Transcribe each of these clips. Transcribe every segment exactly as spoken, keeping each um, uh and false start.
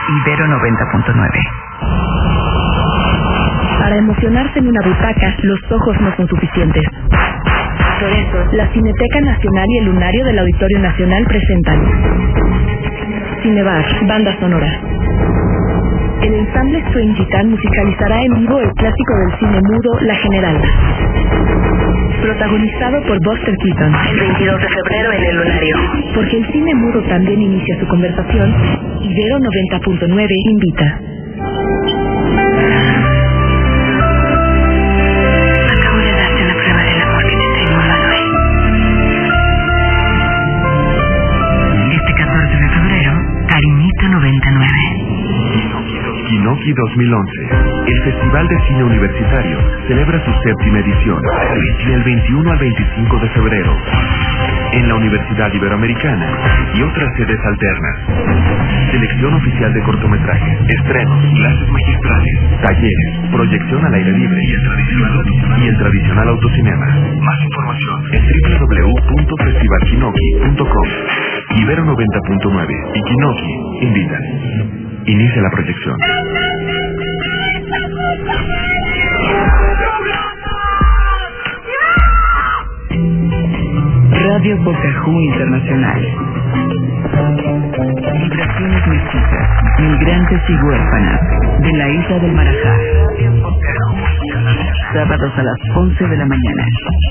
Ibero noventa punto nueve. Para emocionarse en una butaca, los ojos no son suficientes. Por eso, la Cineteca Nacional y el Lunario del Auditorio Nacional presentan Cinebar, banda sonora. El ensamble Swing Gitán musicalizará en vivo el clásico del cine mudo La Generala, protagonizado por Buster Keaton, el veintidós de febrero en el Lunario. Porque el cine mudo también inicia su conversación, Ibero noventa punto nueve invita. Acabo de darte una prueba del amor que te tengo, Manuel. Este catorce de febrero, Cariñito noventa y nueve. Kinoki dos mil once. El Festival de Cine Universitario celebra su séptima edición del veintiuno al veinticinco de febrero en la Universidad Iberoamericana y otras sedes alternas. Selección oficial de cortometrajes, estrenos, clases magistrales, talleres, proyección al aire libre y el tradicional, y el tradicional autocinema. Más información en doble u doble u doble u punto festival kinoki punto com. Ibero noventa punto nueve y Kinoki invitan. Inicia la proyección. Radio Bocahú Internacional. Vibraciones mestizas, migrantes y huérfanas de la isla del Marajá. Sábados a las once de la mañana.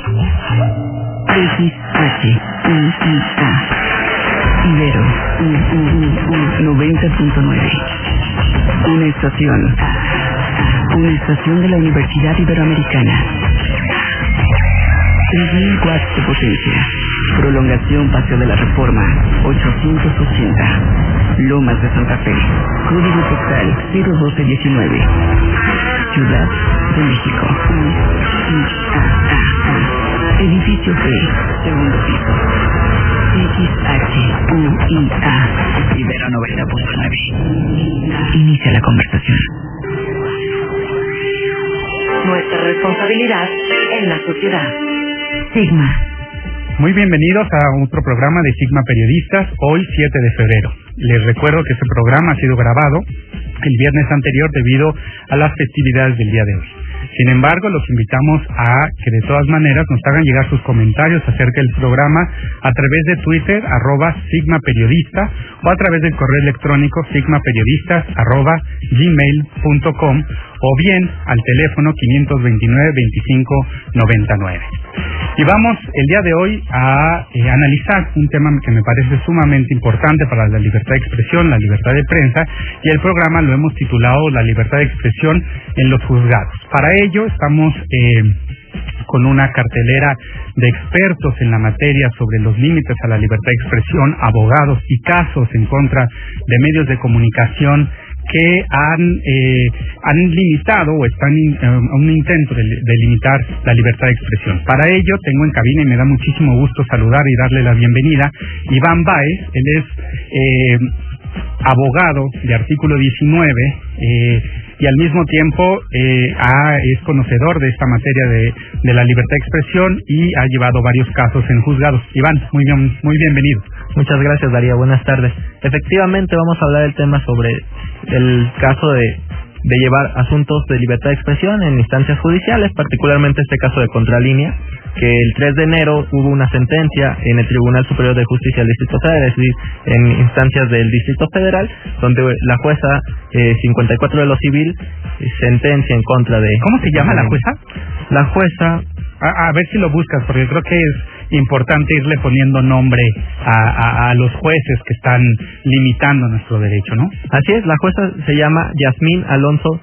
X H I I A. Ibero noventa punto nueve. Una estación. Una estación de la Universidad Iberoamericana. tres mil watts de potencia. Prolongación Paseo de la Reforma ochocientos ochenta. Lomas de Santa Fe. Código postal cero doce diecinueve. Ciudad de México. U I A A. Edificio B, segundo piso. X H U I A. Ibero noventa punto nueve. Inicia la conversación. Nuestra responsabilidad en la sociedad. Sigma. Muy bienvenidos a otro programa de Sigma Periodistas, hoy siete de febrero. Les recuerdo que este programa ha sido grabado el viernes anterior debido a las festividades del día de hoy. Sin embargo, los invitamos a que de todas maneras nos hagan llegar sus comentarios acerca del programa a través de Twitter, arroba Sigma Periodista, o a través del correo electrónico sigmaperiodistas arroba gmail punto com, o bien al teléfono quinientos veintinueve veinticinco noventa y nueve. Y vamos el día de hoy a eh, analizar un tema que me parece sumamente importante para la libertad de expresión, la libertad de prensa, y el programa lo hemos titulado La libertad de expresión en los juzgados. Para ello estamos eh, con una cartelera de expertos en la materia sobre los límites a la libertad de expresión, abogados y casos en contra de medios de comunicación que han eh, han limitado o están in, a un intento de, de limitar la libertad de expresión. Para ello tengo en cabina, y me da muchísimo gusto saludar y darle la bienvenida, Iván Báez. Él es eh, abogado de Artículo diecinueve eh, y al mismo tiempo eh, ha, es conocedor de esta materia de, de la libertad de expresión y ha llevado varios casos en juzgados. Iván, muy bien, muy bienvenido. Muchas gracias, Darío. Buenas tardes. Efectivamente, vamos a hablar del tema sobre el caso de, de llevar asuntos de libertad de expresión en instancias judiciales, particularmente este caso de Contralínea, que el tres de enero hubo una sentencia en el Tribunal Superior de Justicia del Distrito Federal, es decir, en instancias del Distrito Federal, donde la jueza eh, cincuenta y cuatro de lo civil eh, sentencia en contra de... ¿Cómo se llama la jueza? La jueza... A, a ver si lo buscas, porque creo que es importante irle poniendo nombre a, a, a los jueces que están limitando nuestro derecho, ¿no? Así es, la jueza se llama Yasmín Alonso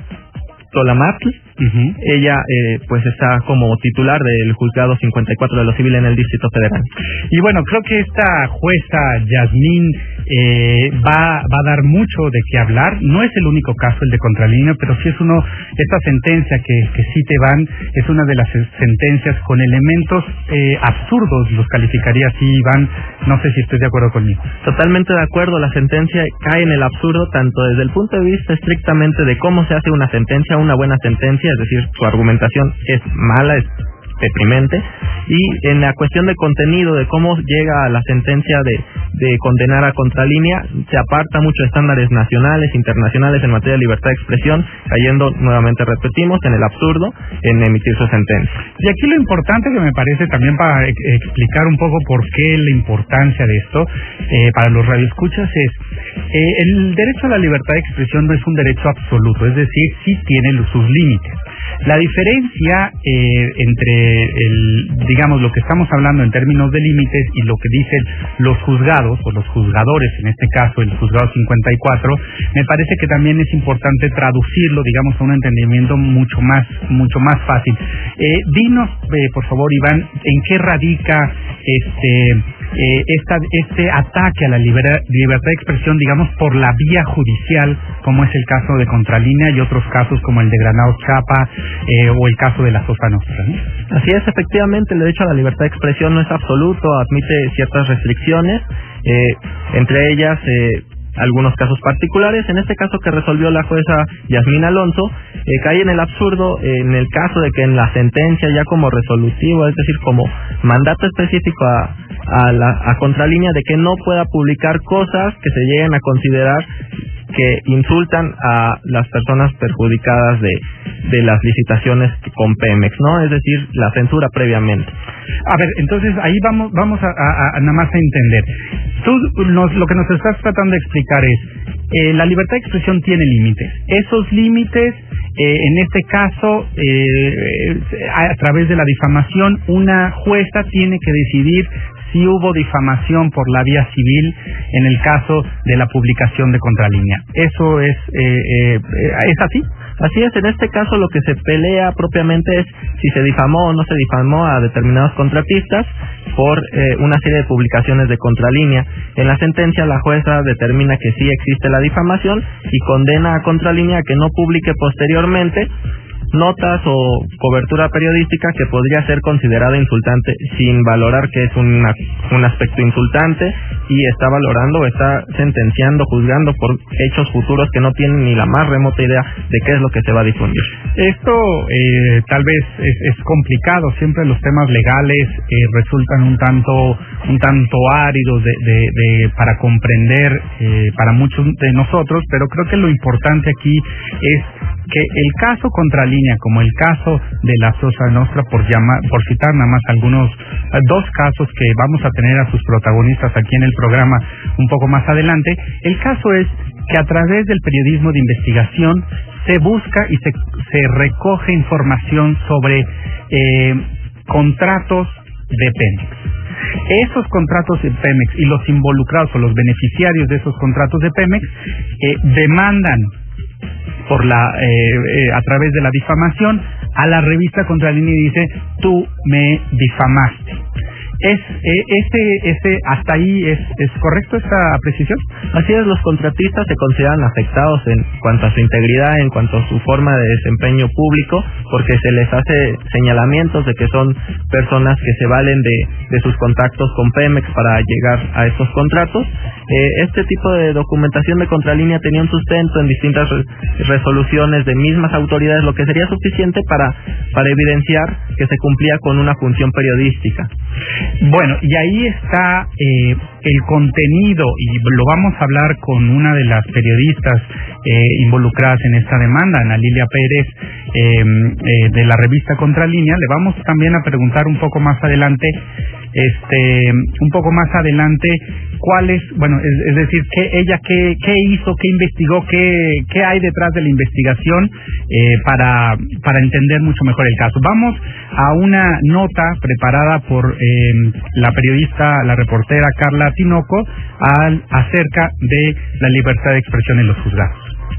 Tolamatl. Uh-huh. Ella eh, pues está como titular del juzgado cincuenta y cuatro de lo civil en el Distrito Federal. Y bueno, creo que esta jueza Yasmín eh, va, va a dar mucho de qué hablar. No es el único caso el de Contralínea, pero sí es uno, esta sentencia que, que sí te van, es una de las sentencias con elementos eh, absurdos, los calificaría así, Iván. No sé si estés de acuerdo conmigo. Totalmente de acuerdo, la sentencia cae en el absurdo tanto desde el punto de vista estrictamente de cómo se hace una sentencia, una buena sentencia, es decir, su argumentación es mala, es deprimente. Y en la cuestión de contenido, de cómo llega a la sentencia de, de condenar a Contralínea, se aparta mucho de estándares nacionales, internacionales en materia de libertad de expresión, cayendo, nuevamente repetimos, en el absurdo en emitir su sentencia. Y aquí lo importante que me parece también para e- explicar un poco por qué la importancia de esto eh, para los radioescuchas es eh, el derecho a la libertad de expresión no es un derecho absoluto, es decir, sí tiene los- sus límites. La diferencia eh, entre el, digamos, lo que estamos hablando en términos de límites y lo que dicen los juzgados o los juzgadores, en este caso el juzgado cincuenta y cuatro, me parece que también es importante traducirlo, digamos, a un entendimiento mucho más, mucho más fácil. Eh, dinos, eh, por favor, Iván, en qué radica este, eh, esta, este ataque a la libera, libertad de expresión, digamos, por la vía judicial, como es el caso de Contralínea y otros casos como el de Granados Chapa eh, o el caso de la Cosa Nostra, ¿no? Así es, efectivamente, el derecho a la libertad de expresión no es absoluto, admite ciertas restricciones, eh, entre ellas eh, algunos casos particulares. En este caso que resolvió la jueza Yasmín Alonso, eh, cae en el absurdo eh, en el caso de que en la sentencia, ya como resolutivo, es decir, como mandato específico a, a, la, a Contralínea, de que no pueda publicar cosas que se lleguen a considerar que insultan a las personas perjudicadas de, de las licitaciones con Pemex, ¿no? Es decir, la censura previamente. A ver, entonces ahí vamos vamos a, a, a nada más a entender. Tú nos, lo que nos estás tratando de explicar es, eh, la libertad de expresión tiene límites. Esos límites, eh, en este caso, eh, a, a través de la difamación, una jueza tiene que decidir si hubo difamación por la vía civil en el caso de la publicación de Contralínea. ¿Eso es, eh, eh, es así? Así es, en este caso lo que se pelea propiamente es si se difamó o no se difamó a determinados contratistas por eh, una serie de publicaciones de Contralínea. En la sentencia la jueza determina que sí existe la difamación y condena a Contralínea a que no publique posteriormente notas o cobertura periodística que podría ser considerada insultante, sin valorar que es una, un aspecto insultante, y está valorando o está sentenciando, juzgando por hechos futuros que no tienen ni la más remota idea de qué es lo que se va a difundir. Esto eh, tal vez es, es complicado, siempre los temas legales eh, resultan un tanto un tanto áridos de, de, de, para comprender eh, para muchos de nosotros, pero creo que lo importante aquí es que el caso Contralínea, como el caso de la Cosa Nostra, por llamar, por citar nada más algunos, dos casos que vamos a tener a sus protagonistas aquí en el programa un poco más adelante, el caso es que a través del periodismo de investigación se busca y se, se recoge información sobre eh, contratos de Pemex. Esos contratos de Pemex y los involucrados o los beneficiarios de esos contratos de Pemex eh, demandan por la eh, eh, a través de la difamación a la revista Contralínea y dice: tú me difamaste. Es eh, este este hasta ahí es es correcto esta precisión. Así es, los contratistas se consideran afectados en cuanto a su integridad, en cuanto a su forma de desempeño público, porque se les hace señalamientos de que son personas que se valen de, de sus contactos con Pemex para llegar a estos contratos. Eh, este tipo de documentación de Contralínea tenía un sustento en distintas re- resoluciones de mismas autoridades, lo que sería suficiente para, para evidenciar que se cumplía con una función periodística. Bueno, y ahí está eh, el contenido, y lo vamos a hablar con una de las periodistas eh, involucradas en esta demanda, Ana Lilia Pérez, eh, eh, de la revista Contralínea. Le vamos también a preguntar un poco más adelante, este, un poco más adelante, cuál es, bueno, es, es decir, qué ella qué, qué hizo, qué investigó, qué, qué hay detrás de la investigación eh, para, para entender mucho mejor el caso. Vamos a una nota preparada por eh, la periodista, la reportera Carla Tinoco, al, acerca de la libertad de expresión en los juzgados.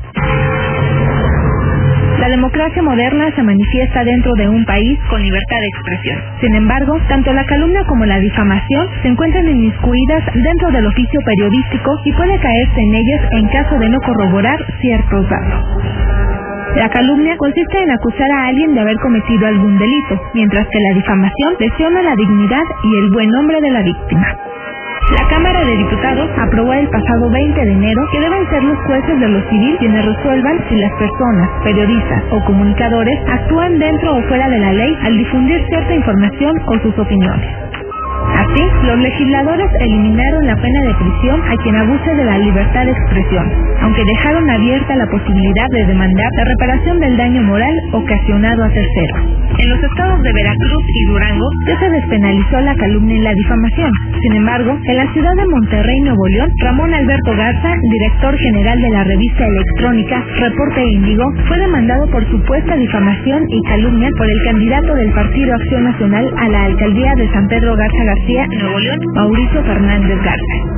La democracia moderna se manifiesta dentro de un país con libertad de expresión. Sin embargo, tanto la calumnia como la difamación se encuentran inmiscuidas dentro del oficio periodístico y puede caerse en ellas en caso de no corroborar ciertos datos. La calumnia consiste en acusar a alguien de haber cometido algún delito, mientras que la difamación lesiona la dignidad y el buen nombre de la víctima. La Cámara de Diputados aprobó el pasado veinte de enero que deben ser los jueces de lo civil quienes resuelvan si las personas, periodistas o comunicadores actúan dentro o fuera de la ley al difundir cierta información o sus opiniones. Así, los legisladores eliminaron la pena de prisión a quien abuse de la libertad de expresión, aunque dejaron abierta la posibilidad de demandar la reparación del daño moral ocasionado a terceros. En los estados de Veracruz y Durango ya se despenalizó la calumnia y la difamación. Sin embargo, en la ciudad de Monterrey, Nuevo León, Ramón Alberto Garza, director general de la revista electrónica Reporte Índigo, fue demandado por supuesta difamación y calumnia por el candidato del Partido Acción Nacional a la alcaldía de San Pedro Garza García, Nuevo León, Mauricio Fernández Garza.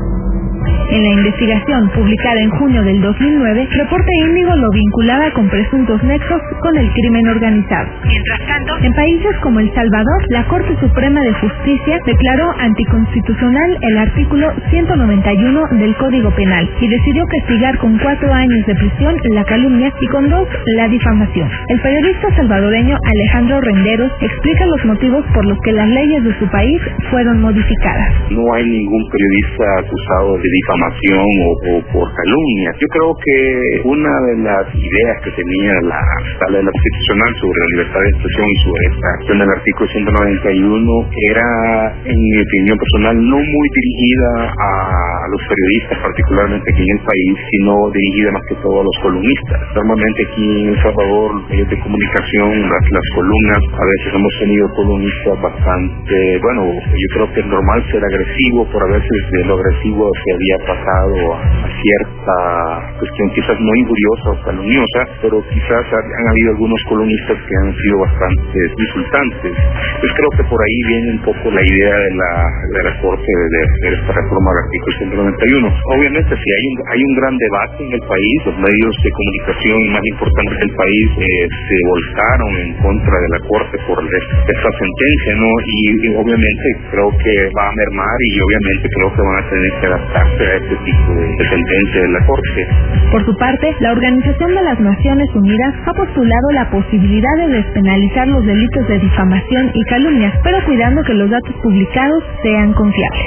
En la investigación publicada en junio del dos mil nueve, Reporte Índigo lo vinculaba con presuntos nexos con el crimen organizado. Mientras tanto, en países como El Salvador, la Corte Suprema de Justicia declaró anticonstitucional el artículo ciento noventa y uno del Código Penal y decidió castigar con cuatro años de prisión la calumnia y con dos la difamación. El periodista salvadoreño Alejandro Renderos explica los motivos por los que las leyes de su país fueron modificadas. No hay ningún periodista acusado de difamación o, o por calumnia. Yo creo que una de las ideas que tenía la sala de la constitucional sobre la libertad de expresión y sobre esta acción del artículo ciento noventa y uno era, en mi opinión personal, no muy dirigida a los periodistas, particularmente aquí en el país, sino dirigida más que todo a los columnistas. Normalmente aquí en El Salvador, los medios de comunicación, las, las columnas, a veces hemos tenido columnistas bastante, bueno, yo creo que es normal ser agresivo, por a veces de lo agresivo se había pasado a cierta cuestión quizás no injuriosa o calumniosa, pero quizás han habido algunos columnistas que han sido bastante insultantes. Pues creo que por ahí viene un poco la idea de la, de la Corte de hacer esta reforma al artículo ciento noventa y uno. Obviamente si hay un, hay un gran debate en el país, los medios de comunicación más importantes del país eh, se volcaron en contra de la Corte por esta sentencia, ¿no? Y, y obviamente creo que va a mermar y obviamente creo que van a tener que adaptarse a este tipo de, de sentencia de la Corte. Por su parte, la Organización de las Naciones Unidas ha postulado la posibilidad de despenalizar los delitos de difamación y calumnia, pero cuidando que los datos publicados sean confiables.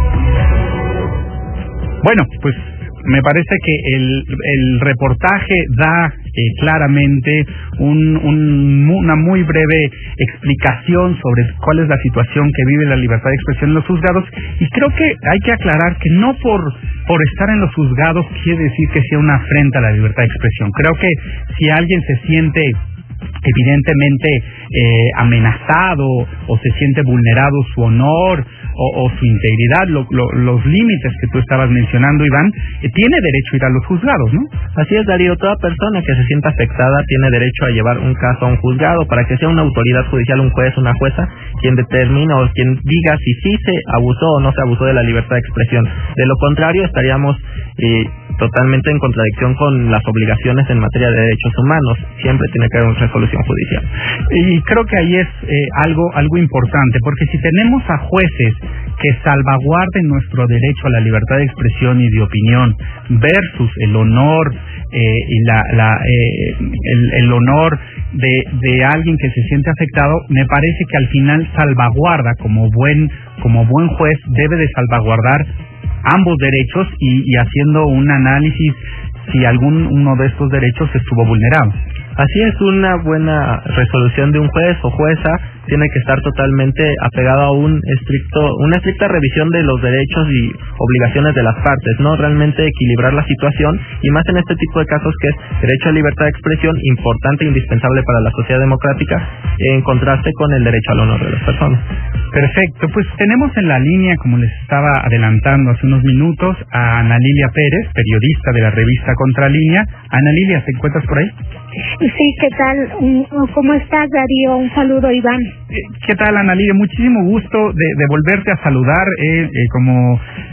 Bueno, pues me parece que el, el reportaje da eh, claramente un, un, una muy breve explicación sobre cuál es la situación que vive la libertad de expresión en los juzgados, y creo que hay que aclarar que no por, por estar en los juzgados quiere decir que sea una afrenta a la libertad de expresión. Creo que si alguien se siente evidentemente eh, amenazado o se siente vulnerado su honor o, o su integridad, lo, lo, los límites que tú estabas mencionando, Iván, eh, tiene derecho a ir a los juzgados, ¿no? Así es, Darío. Toda persona que se sienta afectada tiene derecho a llevar un caso a un juzgado para que sea una autoridad judicial, un juez, una jueza, quien determine o quien diga si sí se abusó o no se abusó de la libertad de expresión. De lo contrario, estaríamos eh, totalmente en contradicción con las obligaciones en materia de derechos humanos. Siempre tiene que haber una resolución judicial. Y creo que ahí es eh, algo algo importante, porque si tenemos a jueces que salvaguarden nuestro derecho a la libertad de expresión y de opinión versus el honor eh, y la, la eh, el, el honor de, de alguien que se siente afectado, me parece que al final salvaguarda, como buen como buen juez debe de salvaguardar ambos derechos y, y haciendo un análisis si algún uno de estos derechos estuvo vulnerado. Así es, una buena resolución de un juez o jueza tiene que estar totalmente apegado a un estricto, una estricta revisión de los derechos y obligaciones de las partes, no realmente equilibrar la situación, y más en este tipo de casos que es derecho a libertad de expresión, importante e indispensable para la sociedad democrática, en contraste con el derecho al honor de las personas. Perfecto, pues tenemos en la línea, como les estaba adelantando hace unos minutos, a Ana Lilia Pérez, periodista de la revista Contralínea. Ana Lilia, ¿te encuentras por ahí? Sí, ¿qué tal? ¿Cómo estás, Darío? Un saludo, Iván. ¿Qué tal, Ana Lilia? Muchísimo gusto de, de volverte a saludar. Eh, eh, como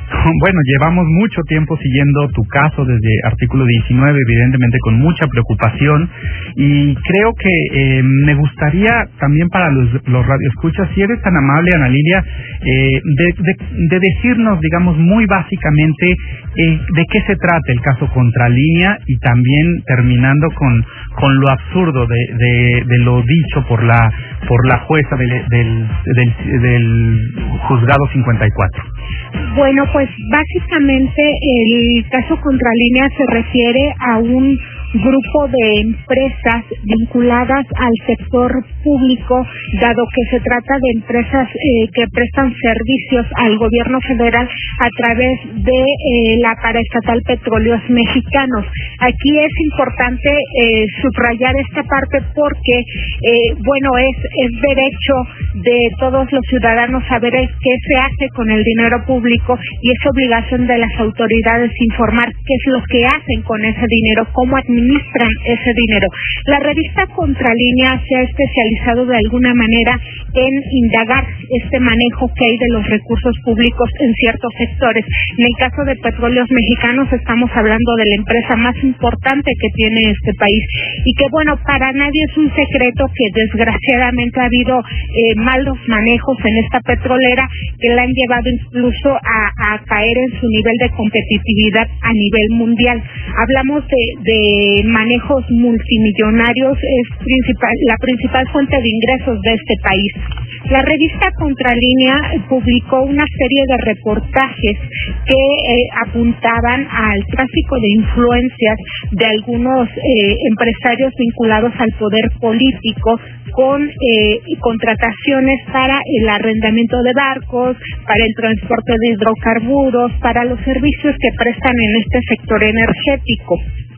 Bueno, llevamos mucho tiempo siguiendo tu caso desde artículo diecinueve, evidentemente con mucha preocupación, y creo que eh, me gustaría también para los, los radioescuchas, si eres tan amable, Ana Lilia, eh, de, de, de decirnos, digamos, muy básicamente eh, de qué se trata el caso Contralínea, y también terminando con, con lo absurdo de, de, de lo dicho por la por la jueza del, del, del, del juzgado cincuenta y cuatro. Bueno, pues básicamente el caso Contralínea se refiere a un grupo de empresas vinculadas al sector público, dado que se trata de empresas eh, que prestan servicios al gobierno federal a través de eh, la paraestatal Petróleos Mexicanos. Aquí es importante eh, subrayar esta parte porque, eh, bueno, es, es derecho de todos los ciudadanos saber qué se hace con el dinero público, y es obligación de las autoridades informar qué es lo que hacen con ese dinero, cómo administran ese dinero. La revista Contralínea se ha especializado de alguna manera en indagar este manejo que hay de los recursos públicos en ciertos sectores. En el caso de Petróleos Mexicanos estamos hablando de la empresa más importante que tiene este país, y que, bueno, para nadie es un secreto que desgraciadamente ha habido eh, malos manejos en esta petrolera que la han llevado incluso a, a caer en su nivel de competitividad a nivel mundial. Hablamos de, de manejos multimillonarios, es principal, la principal fuente de ingresos de este país. La revista Contralínea publicó una serie de reportajes que eh, apuntaban al tráfico de influencias de algunos eh, empresarios vinculados al poder político, con eh, contrataciones para el arrendamiento de barcos, para el transporte de hidrocarburos, para los servicios que prestan en este sector energético.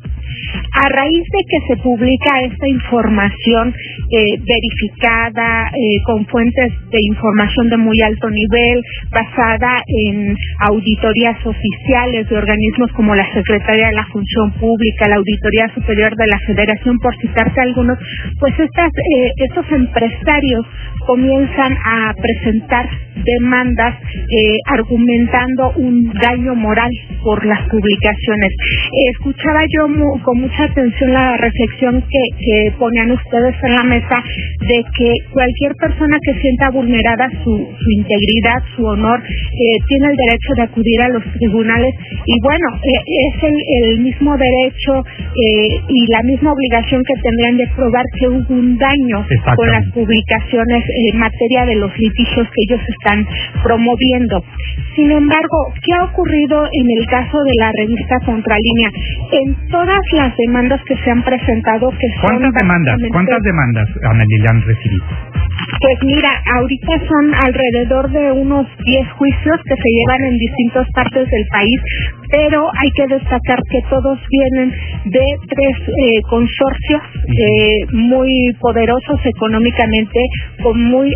A raíz de que se publica esta información eh, verificada eh, con fuentes de información de muy alto nivel, basada en auditorías oficiales de organismos como la Secretaría de la Función Pública, la Auditoría Superior de la Federación, por citarte algunos, pues estas, eh, estos empresarios comienzan a presentar demandas eh, argumentando un daño moral por las publicaciones. Eh, escuchaba yo mu- con mucha atención la reflexión que, que ponían ustedes en la mesa de que cualquier persona que sienta vulnerada su, su integridad, su honor, eh, tiene el derecho de acudir a los tribunales, y bueno, eh, es el, el mismo derecho eh, y la misma obligación que tendrían de probar que hubo un daño con las publicaciones en materia de los litigios que ellos están promoviendo. Sin embargo, ¿qué ha ocurrido en el caso de la revista Contralínea? En todas las demandas que se han presentado, que son... ¿Cuántas demandas? ¿Cuántas demandas, Ana Lilia, han recibido? Pues mira, ahorita son alrededor de unos diez juicios que se llevan en distintas partes del país, pero hay que destacar que todos vienen de tres eh, consorcios eh, muy poderosos económicamente, con muy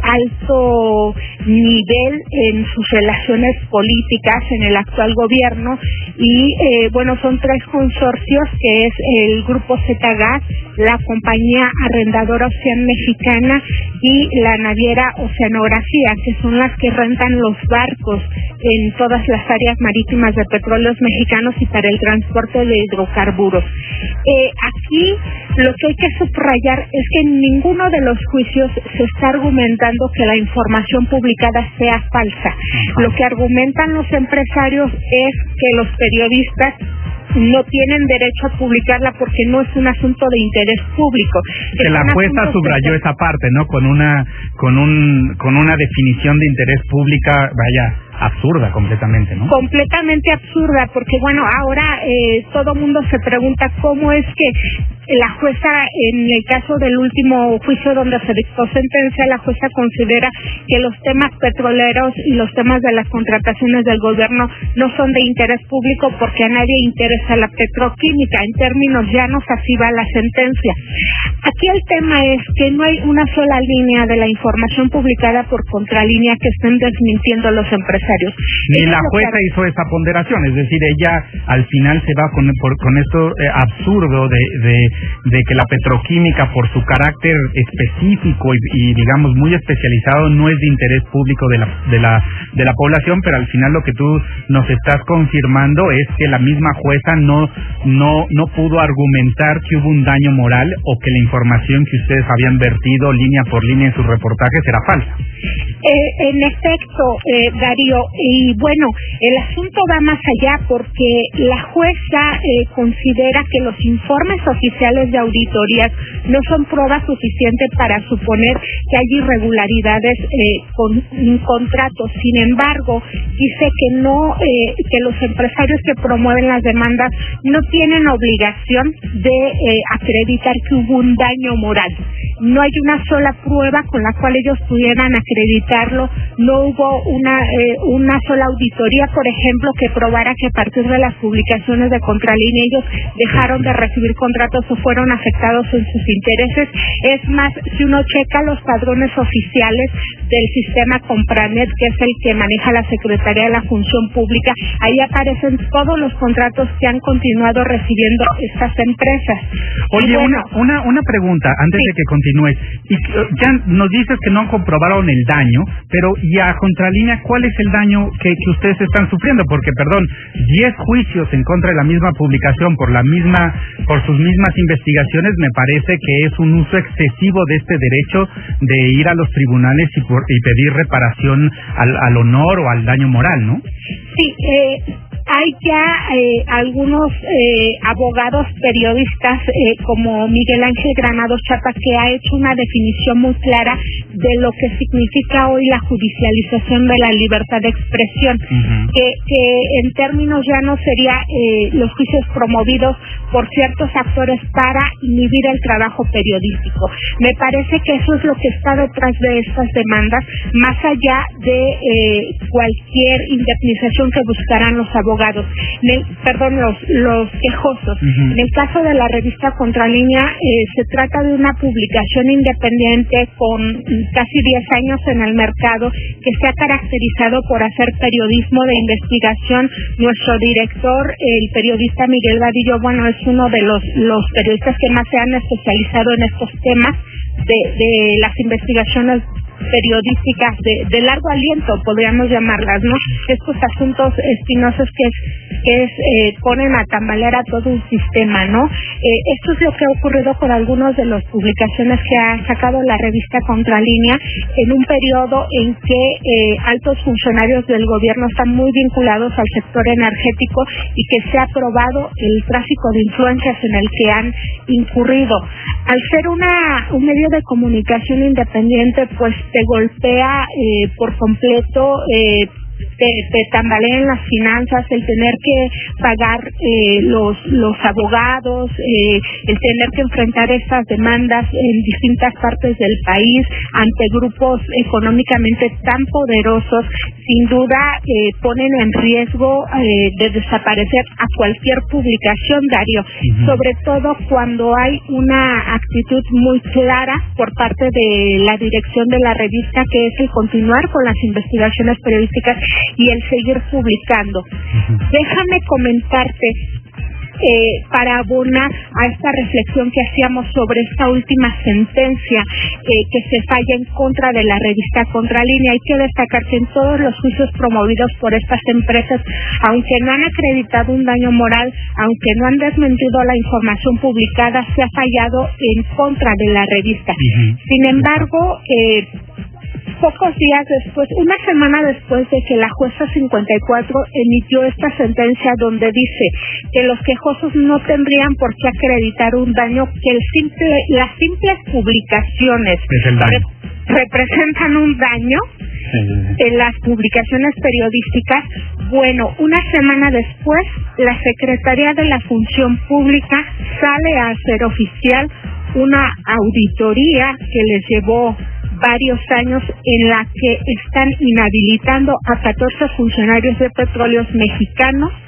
alto nivel en sus relaciones políticas en el actual gobierno, y eh, bueno, son tres consorcios, que es el Grupo Zgas, la Compañía Arrendadora Ocean Mexicana y la Naviera Oceanografía, que son las que rentan los barcos en todas las áreas marítimas de Petróleos Mexicanos y para el transporte de hidrocarburos. Eh, aquí lo que hay que subrayar es que en ninguno de los juicios se está argumentando que la información publicada sea falsa. Lo que argumentan los empresarios es que los periodistas no tienen derecho a publicarla porque no es un asunto de interés público. Que la jueza subrayó de... esa parte, ¿no? Con una con un con una definición de interés pública, vaya, absurda completamente, ¿no? Completamente absurda, porque bueno, ahora eh, todo mundo se pregunta cómo es que la jueza, en el caso del último juicio donde se dictó sentencia, la jueza considera que los temas petroleros y los temas de las contrataciones del gobierno no son de interés público porque a nadie interesa la petroquímica. En términos llanos, así va la sentencia. Aquí el tema es que no hay una sola línea de la información publicada por Contralínea que estén desmintiendo los empresarios. Ni la jueza hizo esa ponderación, es decir, ella al final se va con, por, con esto eh, absurdo de, de de que la petroquímica, por su carácter específico y, y digamos muy especializado, no es de interés público de la, de la de la población, pero al final lo que tú nos estás confirmando es que la misma jueza no no no pudo argumentar que hubo un daño moral o que la información que ustedes habían vertido línea por línea en sus reportajes era falsa. Eh, en efecto, eh, Darío, y bueno, el asunto va más allá porque la jueza eh, considera que los informes oficiales de auditorías no son prueba suficiente para suponer que hay irregularidades eh, con un contrato. Sin embargo, dice que no, eh, que los empresarios que promueven las demandas no tienen obligación de eh, acreditar que hubo un daño moral. No hay una sola prueba con la cual ellos pudieran acreditarlo. No hubo una eh, una sola auditoría, por ejemplo, que probara que a partir de las publicaciones de Contralínea ellos dejaron de recibir contratos o fueron afectados en sus intereses. Es más, si uno checa los padrones oficiales del sistema Compranet, que es el que maneja la Secretaría de la Función Pública, ahí aparecen todos los contratos que han continuado recibiendo estas empresas. Oye, bueno, una, una una pregunta antes sí. de que continúes. Y ya nos dices que no comprobaron el daño, pero y a Contralínea, ¿cuál es el daño que, que ustedes están sufriendo? Porque, perdón, diez juicios en contra de la misma publicación por la misma, por sus mismas investigaciones, me parece que es un uso excesivo de este derecho de ir a los tribunales y, por, y pedir reparación al, al honor o al daño moral, ¿no? Sí, eh... hay ya eh, algunos eh, abogados periodistas eh, como Miguel Ángel Granados Chapa, que ha hecho una definición muy clara de lo que significa hoy la judicialización de la libertad de expresión, uh-huh. que, que en términos ya no sería eh, los juicios promovidos por ciertos actores para inhibir el trabajo periodístico. Me parece que eso es lo que está detrás de estas demandas, más allá de eh, cualquier indemnización que buscarán los abogados. Abogados, en el, perdón, los, los quejosos. Uh-huh. En el caso de la revista Contralínea, eh, se trata de una publicación independiente con casi diez años en el mercado, que se ha caracterizado por hacer periodismo de investigación. Nuestro director, el periodista Miguel Vadillo, bueno, es uno de los, los periodistas que más se han especializado en estos temas de, de las investigaciones periodísticas de, de largo aliento, podríamos llamarlas, ¿no? Estos asuntos espinosos que es, que es eh, ponen a tambalear a todo un sistema, ¿no? Eh, esto es lo que ha ocurrido con algunas de las publicaciones que ha sacado la revista Contralínea en un periodo en que eh, altos funcionarios del gobierno están muy vinculados al sector energético y que se ha probado el tráfico de influencias en el que han incurrido. Al ser una un medio de comunicación independiente, pues te golpea eh, por completo, eh, te, te tambalean las finanzas, el tener que pagar eh, los los abogados, eh, el tener que enfrentar estas demandas en distintas partes del país ante grupos económicamente tan poderosos, sin duda eh, ponen en riesgo eh, de desaparecer a cualquier publicación, Darío, uh-huh. sobre todo cuando hay una actitud muy clara por parte de la dirección de la revista, que es el continuar con las investigaciones periodísticas y el seguir publicando. Uh-huh. Déjame comentarte, Eh, para abonar a esta reflexión que hacíamos sobre esta última sentencia eh, que se falla en contra de la revista Contralínea. Hay que destacar que en todos los juicios promovidos por estas empresas, aunque no han acreditado un daño moral, aunque no han desmentido la información publicada, se ha fallado en contra de la revista. Uh-huh. Sin embargo, eh, pocos días después, una semana después de que la jueza cincuenta y cuatro emitió esta sentencia donde dice que los quejosos no tendrían por qué acreditar un daño, que el simple, las simples publicaciones re- representan un daño en las publicaciones periodísticas. Bueno, una semana después, la Secretaría de la Función Pública sale a hacer oficial una auditoría que les llevó varios años, en la que están inhabilitando a catorce funcionarios de Petróleos Mexicanos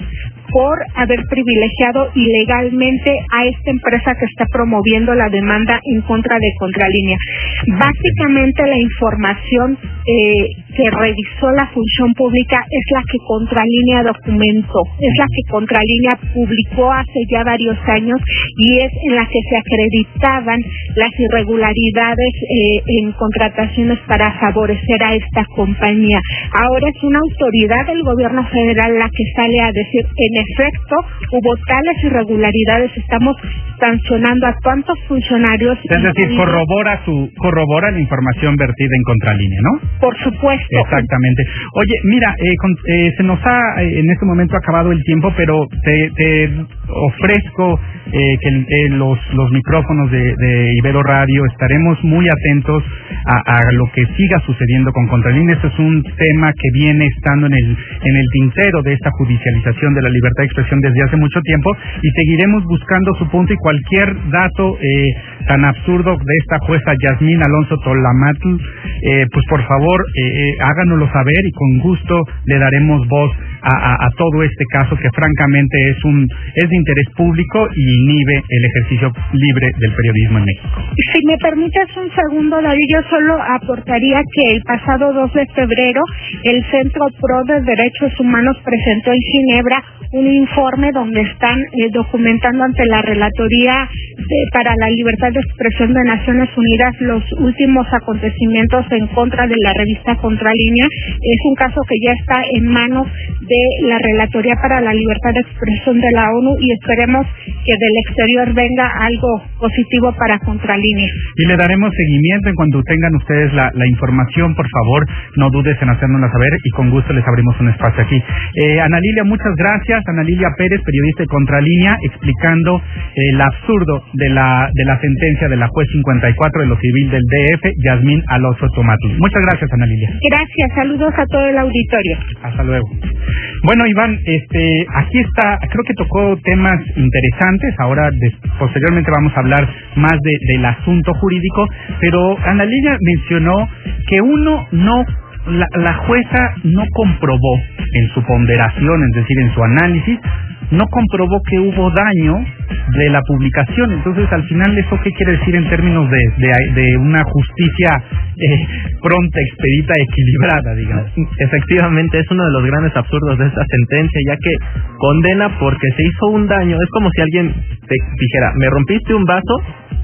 por haber privilegiado ilegalmente a esta empresa que está promoviendo la demanda en contra de Contralínea. Básicamente la información eh, que revisó la función pública es la que Contralínea documentó, es la que Contralínea publicó hace ya varios años y es en la que se acreditaban las irregularidades eh, en contrataciones para favorecer a esta compañía. Ahora es una autoridad del gobierno federal la que sale a decir, en efecto, hubo tales irregularidades, estamos sancionando a tantos funcionarios. Es decir, y... corrobora su corrobora la información vertida en Contralínea, ¿no? Por supuesto. Exactamente. Oye, mira, eh, con, eh, se nos ha eh, en este momento acabado el tiempo, pero te, te ofrezco eh, que eh, los los micrófonos de, de Ibero Radio estaremos muy atentos a, a lo que siga sucediendo con Contralínea. Este es un tema que viene estando en el en el tintero de esta judicialización de la libertad de expresión desde hace mucho tiempo y seguiremos buscando su punto y cualquier dato eh, tan absurdo de esta jueza Yasmín Alonso Tolamatl, eh, pues por favor eh, háganoslo saber y con gusto le daremos voz a, a, a todo este caso que francamente es un es de interés público y inhibe el ejercicio libre del periodismo en México. Si me permites un segundo, David, yo solo aportaría que el pasado dos de febrero el Centro Pro de Derechos Humanos presentó en Ginebra un informe donde están eh, documentando ante la Relatoría de, para la Libertad de Expresión de Naciones Unidas los últimos acontecimientos en contra de la revista Contralínea. Es un caso que ya está en manos de la Relatoría para la Libertad de Expresión de la ONU y esperemos que del exterior venga algo positivo para Contralínea. Y le daremos seguimiento en cuanto tengan ustedes la, la información, por favor, no dudes en hacérnosla saber y con gusto les abrimos un espacio aquí. Eh, Ana Lilia, muchas gracias. Ana Lilia Pérez, periodista de Contralínea, explicando eh, el absurdo de la de la sentencia de la juez cincuenta y cuatro de lo civil del D F, Yasmín Alonso Tolamatl. Muchas gracias, Ana Lilia. Gracias, saludos a todo el auditorio. Hasta luego. Bueno, Iván, este, aquí está, creo que tocó temas interesantes, ahora de, posteriormente vamos a hablar más de, del asunto jurídico, pero Ana Lilia mencionó que uno no La, la jueza no comprobó en su ponderación, es decir, en su análisis, no comprobó que hubo daño de la publicación. Entonces, al final, ¿eso qué quiere decir en términos de, de, de una justicia eh, pronta, expedita, equilibrada, digamos? Efectivamente, es uno de los grandes absurdos de esta sentencia, ya que condena porque se hizo un daño. Es como si alguien te dijera, me rompiste un vaso,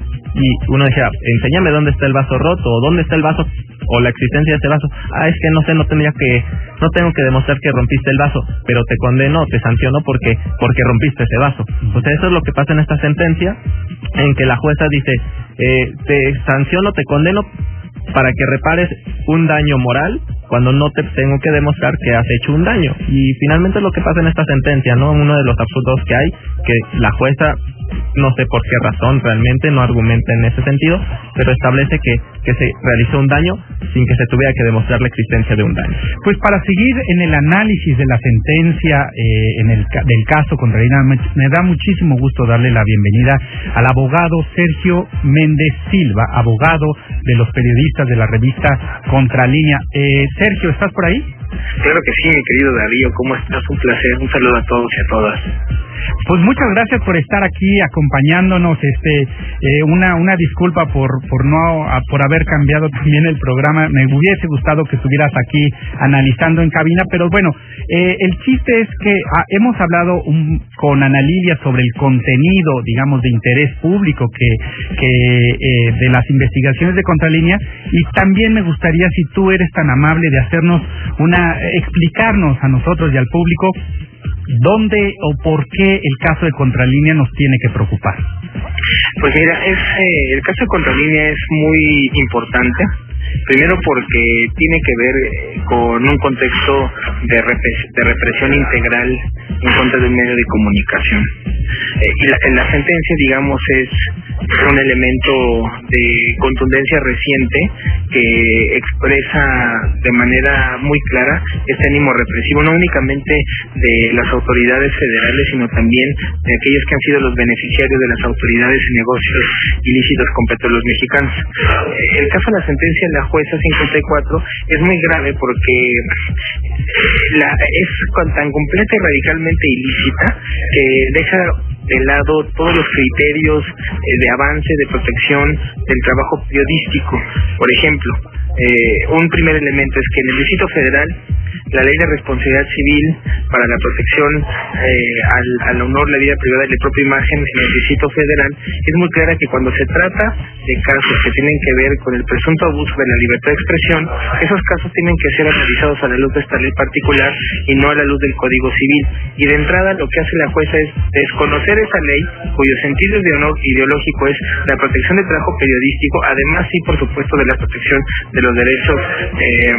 y uno dijera, enséñame dónde está el vaso roto, o dónde está el vaso, o la existencia de ese vaso. Ah, es que no sé, no tendría que, no tengo que demostrar que rompiste el vaso, pero te condeno, te sanciono porque, porque rompiste ese vaso. O sea, eso es lo que pasa en esta sentencia, en que la jueza dice, eh, te sanciono, te condeno para que repares un daño moral, cuando no te tengo que demostrar que has hecho un daño. Y finalmente es lo que pasa en esta sentencia, ¿no? Uno de los absurdos que hay, que la jueza, no sé por qué razón realmente, no argumenta en ese sentido, pero establece que, que se realizó un daño sin que se tuviera que demostrar la existencia de un daño. Pues para seguir en el análisis de la sentencia, eh, en el del caso Contralínea, me, me da muchísimo gusto darle la bienvenida al abogado Sergio Méndez Silva, abogado de los periodistas de la revista Contralínea. Eh, Sergio, ¿estás por ahí? Claro que sí, mi querido Darío, ¿cómo estás? Un placer, un saludo a todos y a todas. Pues muchas gracias por estar aquí acompañándonos. Este, eh, una una disculpa por por no a, por haber cambiado también el programa. Me hubiese gustado que estuvieras aquí analizando en cabina, pero bueno, eh, el chiste es que ah, hemos hablado un, con Ana Lilia sobre el contenido, digamos, de interés público que que eh, de las investigaciones de Contralínea, y también me gustaría, si tú eres tan amable, de hacernos una explicarnos a nosotros y al público ¿dónde o por qué el caso de Contralínea nos tiene que preocupar? Pues mira, es, eh, el caso de Contralínea es muy importante. Primero porque tiene que ver eh, con un contexto de, repres- de represión integral en contra del medio de comunicación. Eh, y la, la sentencia, digamos, es un elemento de contundencia reciente que expresa de manera muy clara este ánimo represivo, no únicamente de las autoridades federales, sino también de aquellos que han sido los beneficiarios de las autoridades en negocios ilícitos con petróleos mexicanos. El caso de la sentencia de la jueza cincuenta y cuatro es muy grave porque la, es tan completa y radicalmente ilícita que deja de lado todos los criterios eh, de avance, de protección del trabajo periodístico. Por ejemplo, eh, un primer elemento es que en el Distrito Federal la ley de responsabilidad civil para la protección eh, al, al honor, la vida privada y la propia imagen en el Distrito Federal es muy clara que cuando se trata de casos que tienen que ver con el presunto abuso de la libertad de expresión, esos casos tienen que ser analizados a la luz de esta ley particular y no a la luz del Código Civil. Y de entrada lo que hace la jueza es desconocer esa ley cuyo sentido de honor ideológico es la protección del trabajo periodístico, además sí por supuesto de la protección de los derechos eh,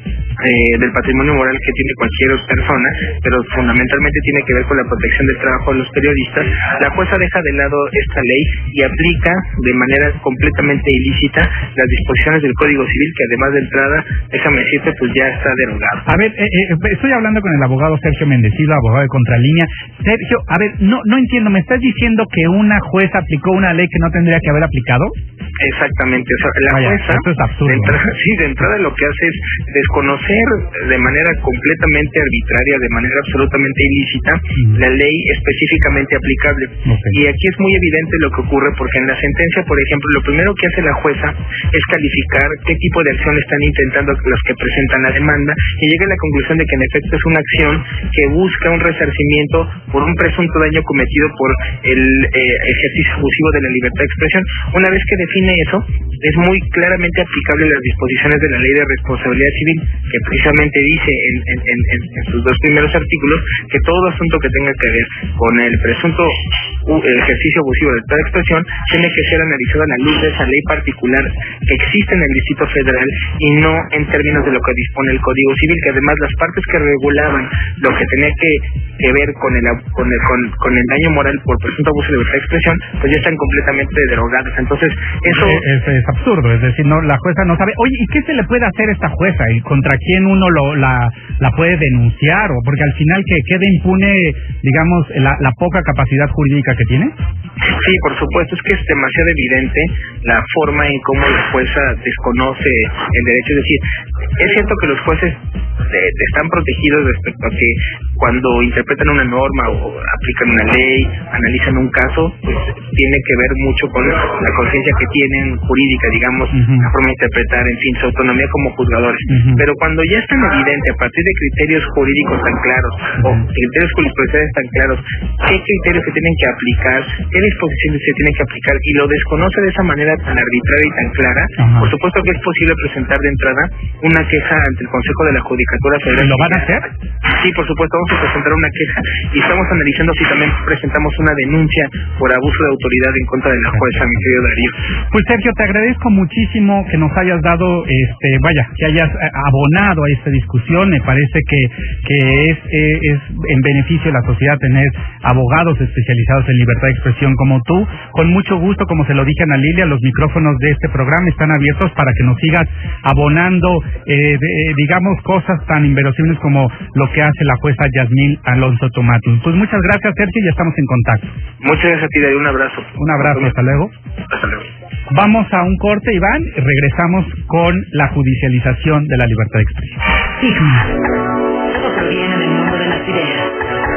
Eh, del patrimonio moral que tiene cualquier persona, pero fundamentalmente tiene que ver con la protección del trabajo de los periodistas. La jueza deja de lado esta ley y aplica de manera completamente ilícita las disposiciones del Código Civil, que además de entrada, déjame decirte, pues ya está derogado. A ver, eh, eh, estoy hablando con el abogado Sergio Mendecillo, abogado de Contralínea. Sergio, a ver, no no entiendo, ¿me estás diciendo que una jueza aplicó una ley que no tendría que haber aplicado? Exactamente, o sea, la Vaya, jueza, esto es absurdo, de entrada, ¿no? sí, de entrada lo que hace es desconocer de manera completamente arbitraria, de manera absolutamente ilícita, mm. la ley específicamente aplicable. Okay. Y aquí es muy evidente lo que ocurre, porque en la sentencia, por ejemplo, lo primero que hace la jueza es calificar qué tipo de acción están intentando los que presentan la demanda, y llega a la conclusión de que en efecto es una acción que busca un resarcimiento por un presunto daño cometido por el eh, ejercicio abusivo de la libertad de expresión. Una vez que define eso, es muy claramente aplicable las disposiciones de la Ley de Responsabilidad Civil, que precisamente dice en, en, en, en sus dos primeros artículos que todo asunto que tenga que ver con el presunto uh, ejercicio abusivo de libertad de expresión tiene que ser analizado a la luz de esa ley particular que existe en el Distrito Federal y no en términos de lo que dispone el Código Civil, que además las partes que regulaban lo que tenía que, que ver con el, con, el, con, con el daño moral por presunto abuso de libertad de expresión, pues ya están completamente derogadas. Entonces, eso es, es, es absurdo, es decir, no, la jueza no sabe. Oye, ¿y qué se le puede hacer a esta jueza? ¿Y contra quién uno lo, la, la puede denunciar? O porque al final que quede impune, digamos, la, la poca capacidad jurídica que tiene. Sí, por supuesto, es que es demasiado evidente la forma en cómo la jueza desconoce el derecho. Es decir, es cierto que los jueces eh, están protegidos respecto a que cuando interpretan una norma o aplican una ley, analizan un caso, pues tiene que ver mucho con la conciencia que tienen jurídica, digamos, uh-huh. la forma de interpretar, en fin, su autonomía como juzgadores. Uh-huh. Pero cuando ya es tan evidente, a partir de criterios jurídicos tan claros, uh-huh. o criterios jurisprudenciales tan claros, qué criterios se tienen que aplicar, qué disposiciones se tienen que aplicar, y lo desconoce de esa manera tan arbitraria y tan clara, uh-huh. por supuesto que es posible presentar de entrada una queja ante el Consejo de la Judicatura Federal. ¿Lo van a hacer? Sí, por supuesto, vamos a presentar una queja y estamos analizando si también presentamos una denuncia por abuso de autoridad en contra de la jueza, mi querido Darío. Pues Sergio, te agradezco muchísimo que nos hayas dado, este, vaya, que hayas abonado a esta discusión. Me parece que que es, eh, es en beneficio de la sociedad tener abogados especializados en libertad de expresión como tú. Con mucho gusto, como se lo dije a Ana Lilia, los micrófonos de este programa están abiertos para que nos sigas abonando, eh, de, digamos, cosas tan inverosímiles como lo que hace la jueza Yasmín Alonso Tomatus. Pues muchas gracias, Sergio, y estamos en contacto. Muchas gracias a ti, Darío, un abrazo. Un abrazo, hasta luego. Hasta luego. Vamos a un corte, Iván, y regresamos con la judicialización de la libertad de expresión. Sigma. Todo proviene del mundo de las ideas.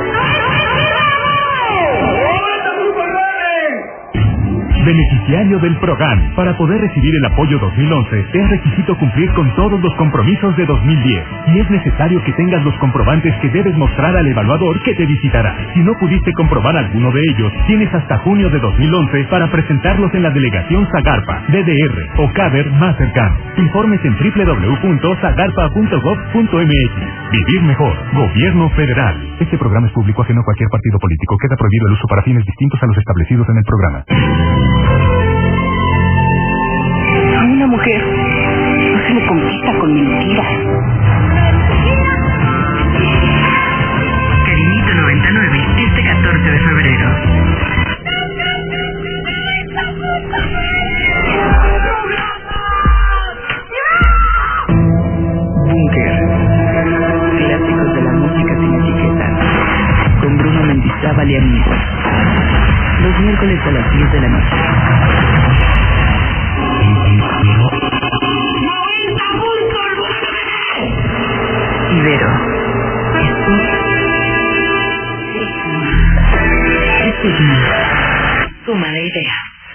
Beneficiario del PROGAN. Para poder recibir el apoyo dos mil once, es requisito cumplir con todos los compromisos de dos mil diez. Y es necesario que tengas los comprobantes que debes mostrar al evaluador que te visitará. Si no pudiste comprobar alguno de ellos, tienes hasta junio de dos mil once para presentarlos en la delegación Zagarpa, D D R o CADER más cercano. Informes en doble u doble u doble u punto zagarpa punto gob punto m x. Vivir mejor. Gobierno Federal. Este programa es público, ajeno a cualquier partido político. Queda prohibido el uso para fines distintos a los establecidos en el programa. A una mujer no se le conquista con mentiras. Cariñito noventa y nueve, este catorce siete de febrero. Búnker. Clásicos de la música sin etiqueta. Con Bruno Mendizábal y amigos. Los miércoles a las diez de la noche. Ibero. Esto. Esto es suma de ideas.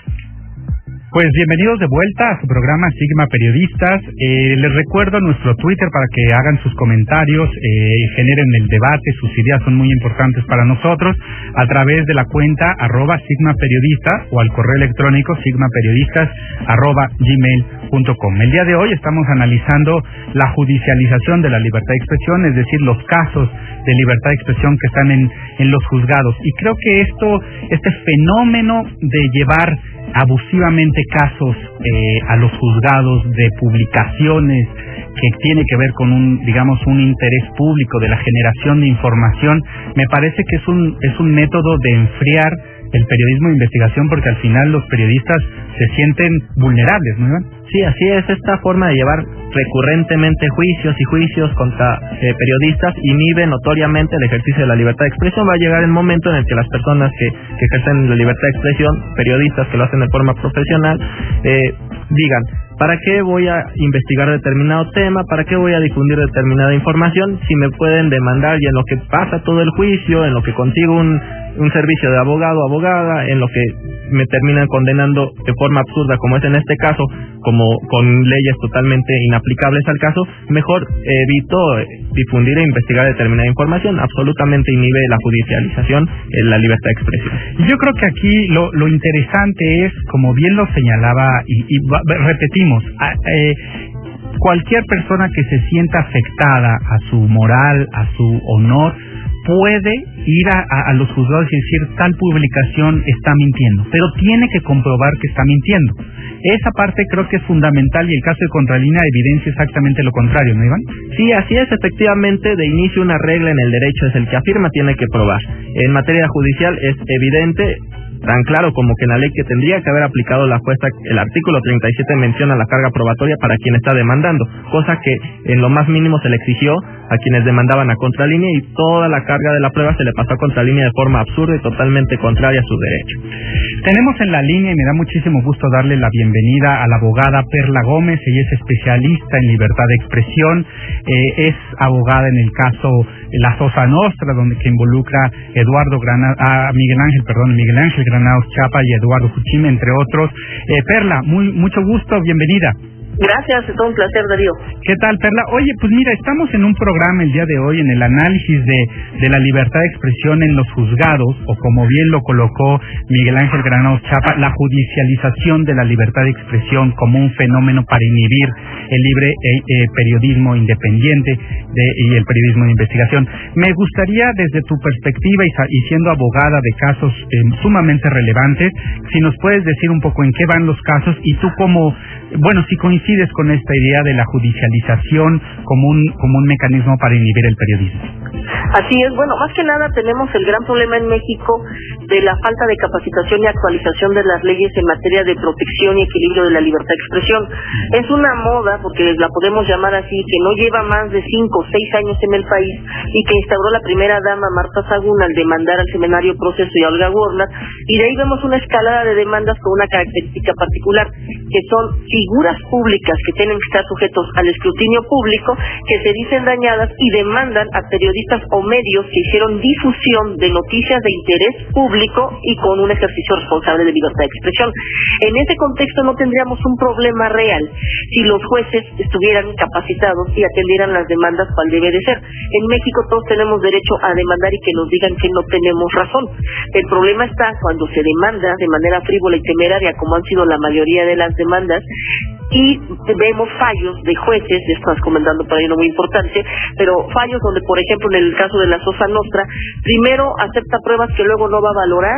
Pues bienvenidos de vuelta a su programa Sigma Periodistas. Eh, les recuerdo nuestro Twitter para que hagan sus comentarios, eh, generen el debate, sus ideas son muy importantes para nosotros, a través de la cuenta arroba Sigma Periodistas o al correo electrónico sigmaperiodistas arroba gmail punto com. El día de hoy estamos analizando la judicialización de la libertad de expresión, es decir, los casos de libertad de expresión que están en, en los juzgados. Y creo que esto, este fenómeno de llevar abusivamente casos eh, a los juzgados, de publicaciones que tiene que ver con un, digamos, un interés público, de la generación de información, me parece que es un es un método de enfriar el periodismo de investigación, porque al final los periodistas se sienten vulnerables, ¿no, Iván? Sí, así es. Esta forma de llevar recurrentemente juicios y juicios contra eh, periodistas inhibe notoriamente el ejercicio de la libertad de expresión. Va a llegar el momento en el que las personas que, que ejercen la libertad de expresión, periodistas que lo hacen de forma profesional, eh, digan, ¿para qué voy a investigar determinado tema? ¿Para qué voy a difundir determinada información? Si me pueden demandar y en lo que pasa todo el juicio, en lo que consigo un, un servicio de abogado o abogada, en lo que me terminan condenando de forma absurda, como es en este caso, como con leyes totalmente inaplicables al caso, mejor evito difundir e investigar determinada información. Absolutamente inhibe la judicialización en la libertad de expresión. Y yo creo que aquí lo, lo interesante es, como bien lo señalaba, y, y repetimos, a, eh, cualquier persona que se sienta afectada a su moral, a su honor, puede ir a, a, a los juzgados y decir tal publicación está mintiendo, pero tiene que comprobar que está mintiendo. Esa parte creo que es fundamental, y el caso de Contralínea evidencia exactamente lo contrario, ¿no, Iván? Sí, así es. Efectivamente, de inicio una regla en el derecho es el que afirma tiene que probar. En materia judicial es evidente, tan claro como que en la ley que tendría que haber aplicado la jueza, el artículo treinta y siete menciona la carga probatoria para quien está demandando, cosa que en lo más mínimo se le exigió a quienes demandaban a Contralínea, y toda la carga de la prueba se le pasó a Contralínea de forma absurda y totalmente contraria a su derecho. Tenemos en la línea, y me da muchísimo gusto darle la bienvenida a la abogada Perla Gómez. Ella es especialista en libertad de expresión, eh, es abogada en el caso La Cosa Nostra, donde que involucra Eduardo Granados, a Miguel Ángel, perdón, Miguel Ángel Granados Chapa y Eduardo Fuchime, entre otros. Eh, Perla, muy mucho gusto, bienvenida. Gracias, es todo un placer, Darío. ¿Qué tal, Perla? Oye, pues mira, estamos en un programa el día de hoy en el análisis de, de la libertad de expresión en los juzgados, o como bien lo colocó Miguel Ángel Granados Chapa, la judicialización de la libertad de expresión como un fenómeno para inhibir el libre eh, eh, periodismo independiente de, y el periodismo de investigación. Me gustaría, desde tu perspectiva y, y siendo abogada de casos eh, sumamente relevantes, si nos puedes decir un poco en qué van los casos, y tú como, bueno, si coincides con esta idea de la judicialización como un como un mecanismo para inhibir el periodismo. Así es. Bueno, más que nada tenemos el gran problema en México de la falta de capacitación y actualización de las leyes en materia de protección y equilibrio de la libertad de expresión. Es una moda, porque la podemos llamar así, que no lleva más de cinco o seis años en el país, y que instauró la primera dama Marta Sagún al demandar al Semanario Proceso y a Olga Warner, y de ahí vemos una escalada de demandas con una característica particular, que son figuras públicas que tienen que estar sujetos al escrutinio público, que se dicen dañadas y demandan a periodistas o medios que hicieron difusión de noticias de interés público y con un ejercicio responsable de libertad de expresión. En ese contexto no tendríamos un problema real si los jueces estuvieran capacitados y atendieran las demandas cual debe de ser. En México todos tenemos derecho a demandar y que nos digan que no tenemos razón. El problema está cuando se demanda de manera frívola y temeraria, como han sido la mayoría de las demandas, y vemos fallos de jueces, estás comentando por ahí uno muy importante, pero fallos donde, por ejemplo, en el caso de la Cosa Nostra, primero acepta pruebas que luego no va a valorar,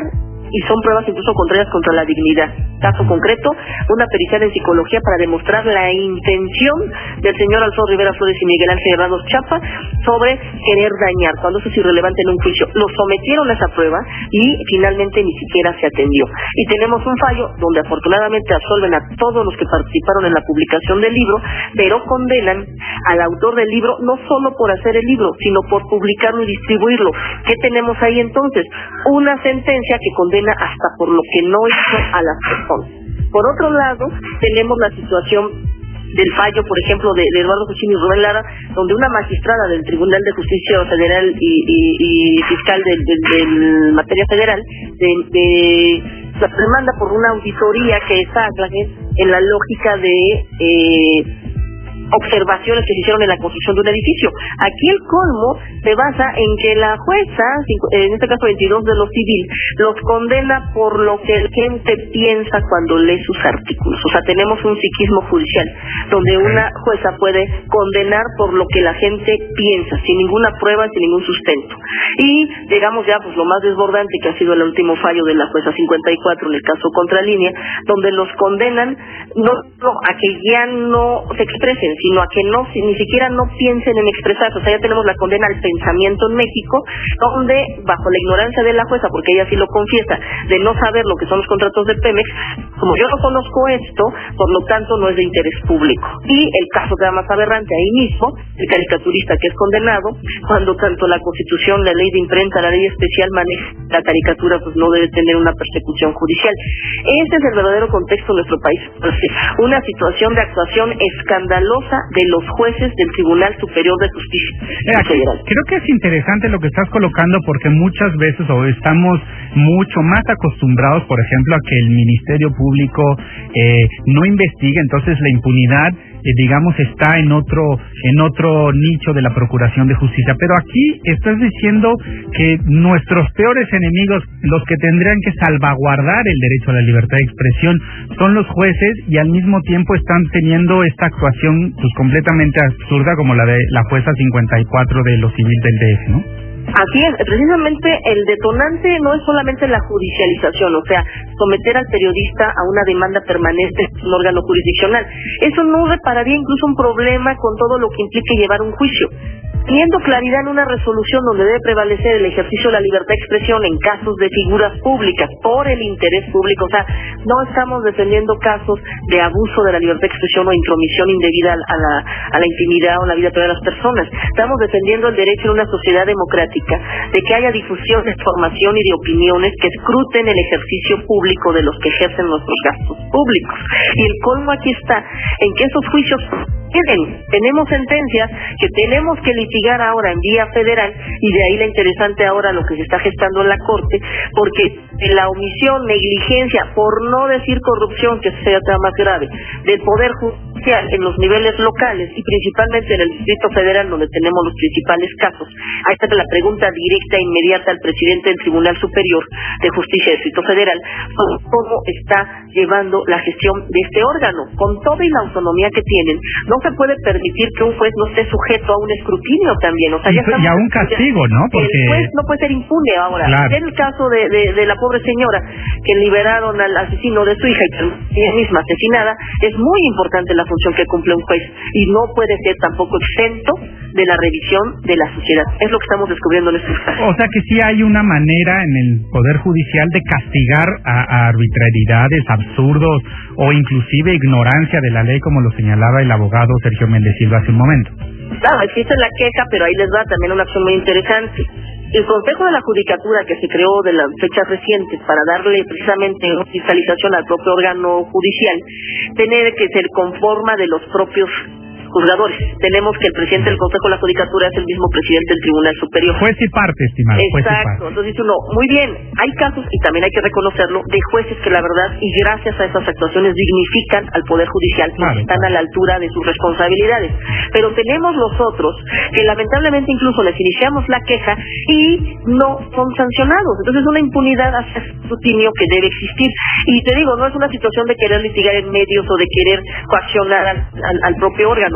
y son pruebas incluso contrarias contra la dignidad. Caso concreto, una pericial en psicología para demostrar la intención del señor Alfonso Rivera Flores y Miguel Ángel Hernández Chapa sobre querer dañar, cuando eso es irrelevante en un juicio. Lo sometieron a esa prueba y finalmente ni siquiera se atendió. Y tenemos un fallo donde afortunadamente absolven a todos los que participaron en la publicación del libro, pero condenan al autor del libro no solo por hacer el libro, sino por publicarlo y distribuirlo. ¿Qué tenemos ahí entonces? Una sentencia que condena hasta por lo que no hizo a las personas. Por otro lado, tenemos la situación del fallo, por ejemplo, de, de Eduardo Cuchín y Rubén Lara, donde una magistrada del Tribunal de Justicia Federal y, y, y fiscal del, del, del materia federal de, de la demanda por una auditoría que está en la lógica de eh, observaciones que se hicieron en la construcción de un edificio. Aquí el colmo se basa en que la jueza, en este caso veintidós de lo civil, los condena por lo que el gente piensa cuando lee sus artículos. O sea, tenemos un psiquismo judicial, donde una jueza puede condenar por lo que la gente piensa, sin ninguna prueba, sin ningún sustento. Y llegamos ya pues lo más desbordante, que ha sido el último fallo de la jueza cincuenta y cuatro en el caso Contralínea, donde los condenan no, no a que ya no se expresen, sino a que no ni siquiera no piensen en expresarse. O sea, ya tenemos la condena al pensamiento en México, donde bajo la ignorancia de la jueza, porque ella sí lo confiesa, de no saber lo que son los contratos de Pemex, como yo no conozco esto, por lo tanto no es de interés público. Y el caso que era más aberrante ahí mismo, el caricaturista que es condenado, cuando tanto la Constitución, la ley de imprenta, la ley especial maneja la caricatura, pues no debe tener una persecución judicial. Este es el verdadero contexto de nuestro país. Una situación de actuación escandalosa de los jueces del Tribunal Superior de Justicia Mira, Federal. Creo que es interesante lo que estás colocando, porque muchas veces o estamos mucho más acostumbrados, por ejemplo, a que el Ministerio Público eh, no investigue, entonces la impunidad eh, digamos está en otro en otro nicho de la Procuración de Justicia. Pero aquí estás diciendo que nuestros peores enemigos, los que tendrían que salvaguardar el derecho a la libertad de expresión, son los jueces, y al mismo tiempo están teniendo esta actuación pues completamente absurda como la de la jueza cincuenta y cuatro de lo civil del D F, ¿no? Así es, precisamente el detonante no es solamente la judicialización, o sea, someter al periodista a una demanda permanente en un órgano jurisdiccional. Eso no repararía incluso un problema con todo lo que implique llevar un juicio. Teniendo claridad en una resolución donde debe prevalecer el ejercicio de la libertad de expresión en casos de figuras públicas por el interés público, o sea, no estamos defendiendo casos de abuso de la libertad de expresión o intromisión indebida a la, a la intimidad o la vida privada de las personas. Estamos defendiendo el derecho en una sociedad democrática de que haya difusión de información y de opiniones que escruten el ejercicio público de los que ejercen nuestros gastos públicos. Y el colmo aquí está en que esos juicios tienen, tenemos sentencias que tenemos que litigar ahora en vía federal, y de ahí la interesante ahora lo que se está gestando en la Corte, porque de la omisión, negligencia, por no decir corrupción, que sea más grave, del Poder Judicial en los niveles locales y principalmente en el Distrito Federal, donde tenemos los principales casos. Ahí está la pregunta directa e inmediata al presidente del Tribunal Superior de Justicia del Distrito Federal sobre cómo está llevando la gestión de este órgano, con toda y la autonomía que tienen. No se puede permitir que un juez no esté sujeto a un escrutinio también, o sea, ya estamos, y a un castigo, ¿no? Porque el juez no puede ser impune ahora. Claro. En el caso de, de, de la pobre señora que liberaron al asesino de su hija y ella misma asesinada, es muy importante la función que cumple un juez y no puede ser tampoco exento de la revisión de la sociedad. Es lo que estamos descubriendo en estos casos. O sea que sí hay una manera en el Poder Judicial de castigar a, a arbitrariedades, absurdos o inclusive ignorancia de la ley, como lo señalaba el abogado Sergio Méndez Silva hace un momento. Claro, existe la queja, pero ahí les va también una acción muy interesante. El Consejo de la Judicatura, que se creó de las fechas recientes para darle precisamente fiscalización al propio órgano judicial, tiene que ser conforma de los propios juzgadores. Tenemos que el presidente del Consejo de la Judicatura es el mismo presidente del Tribunal Superior. Juez y parte, estimado. Exacto. Entonces dice uno, muy bien, hay casos, y también hay que reconocerlo, de jueces que la verdad, y gracias a esas actuaciones, dignifican al Poder Judicial, porque claro, están claro. a la altura de sus responsabilidades. Pero tenemos los otros, que lamentablemente incluso les iniciamos la queja y no son sancionados. Entonces es una impunidad hacia el escrutinio que debe existir. Y te digo, no es una situación de querer litigar en medios o de querer coaccionar al, al, al propio órgano.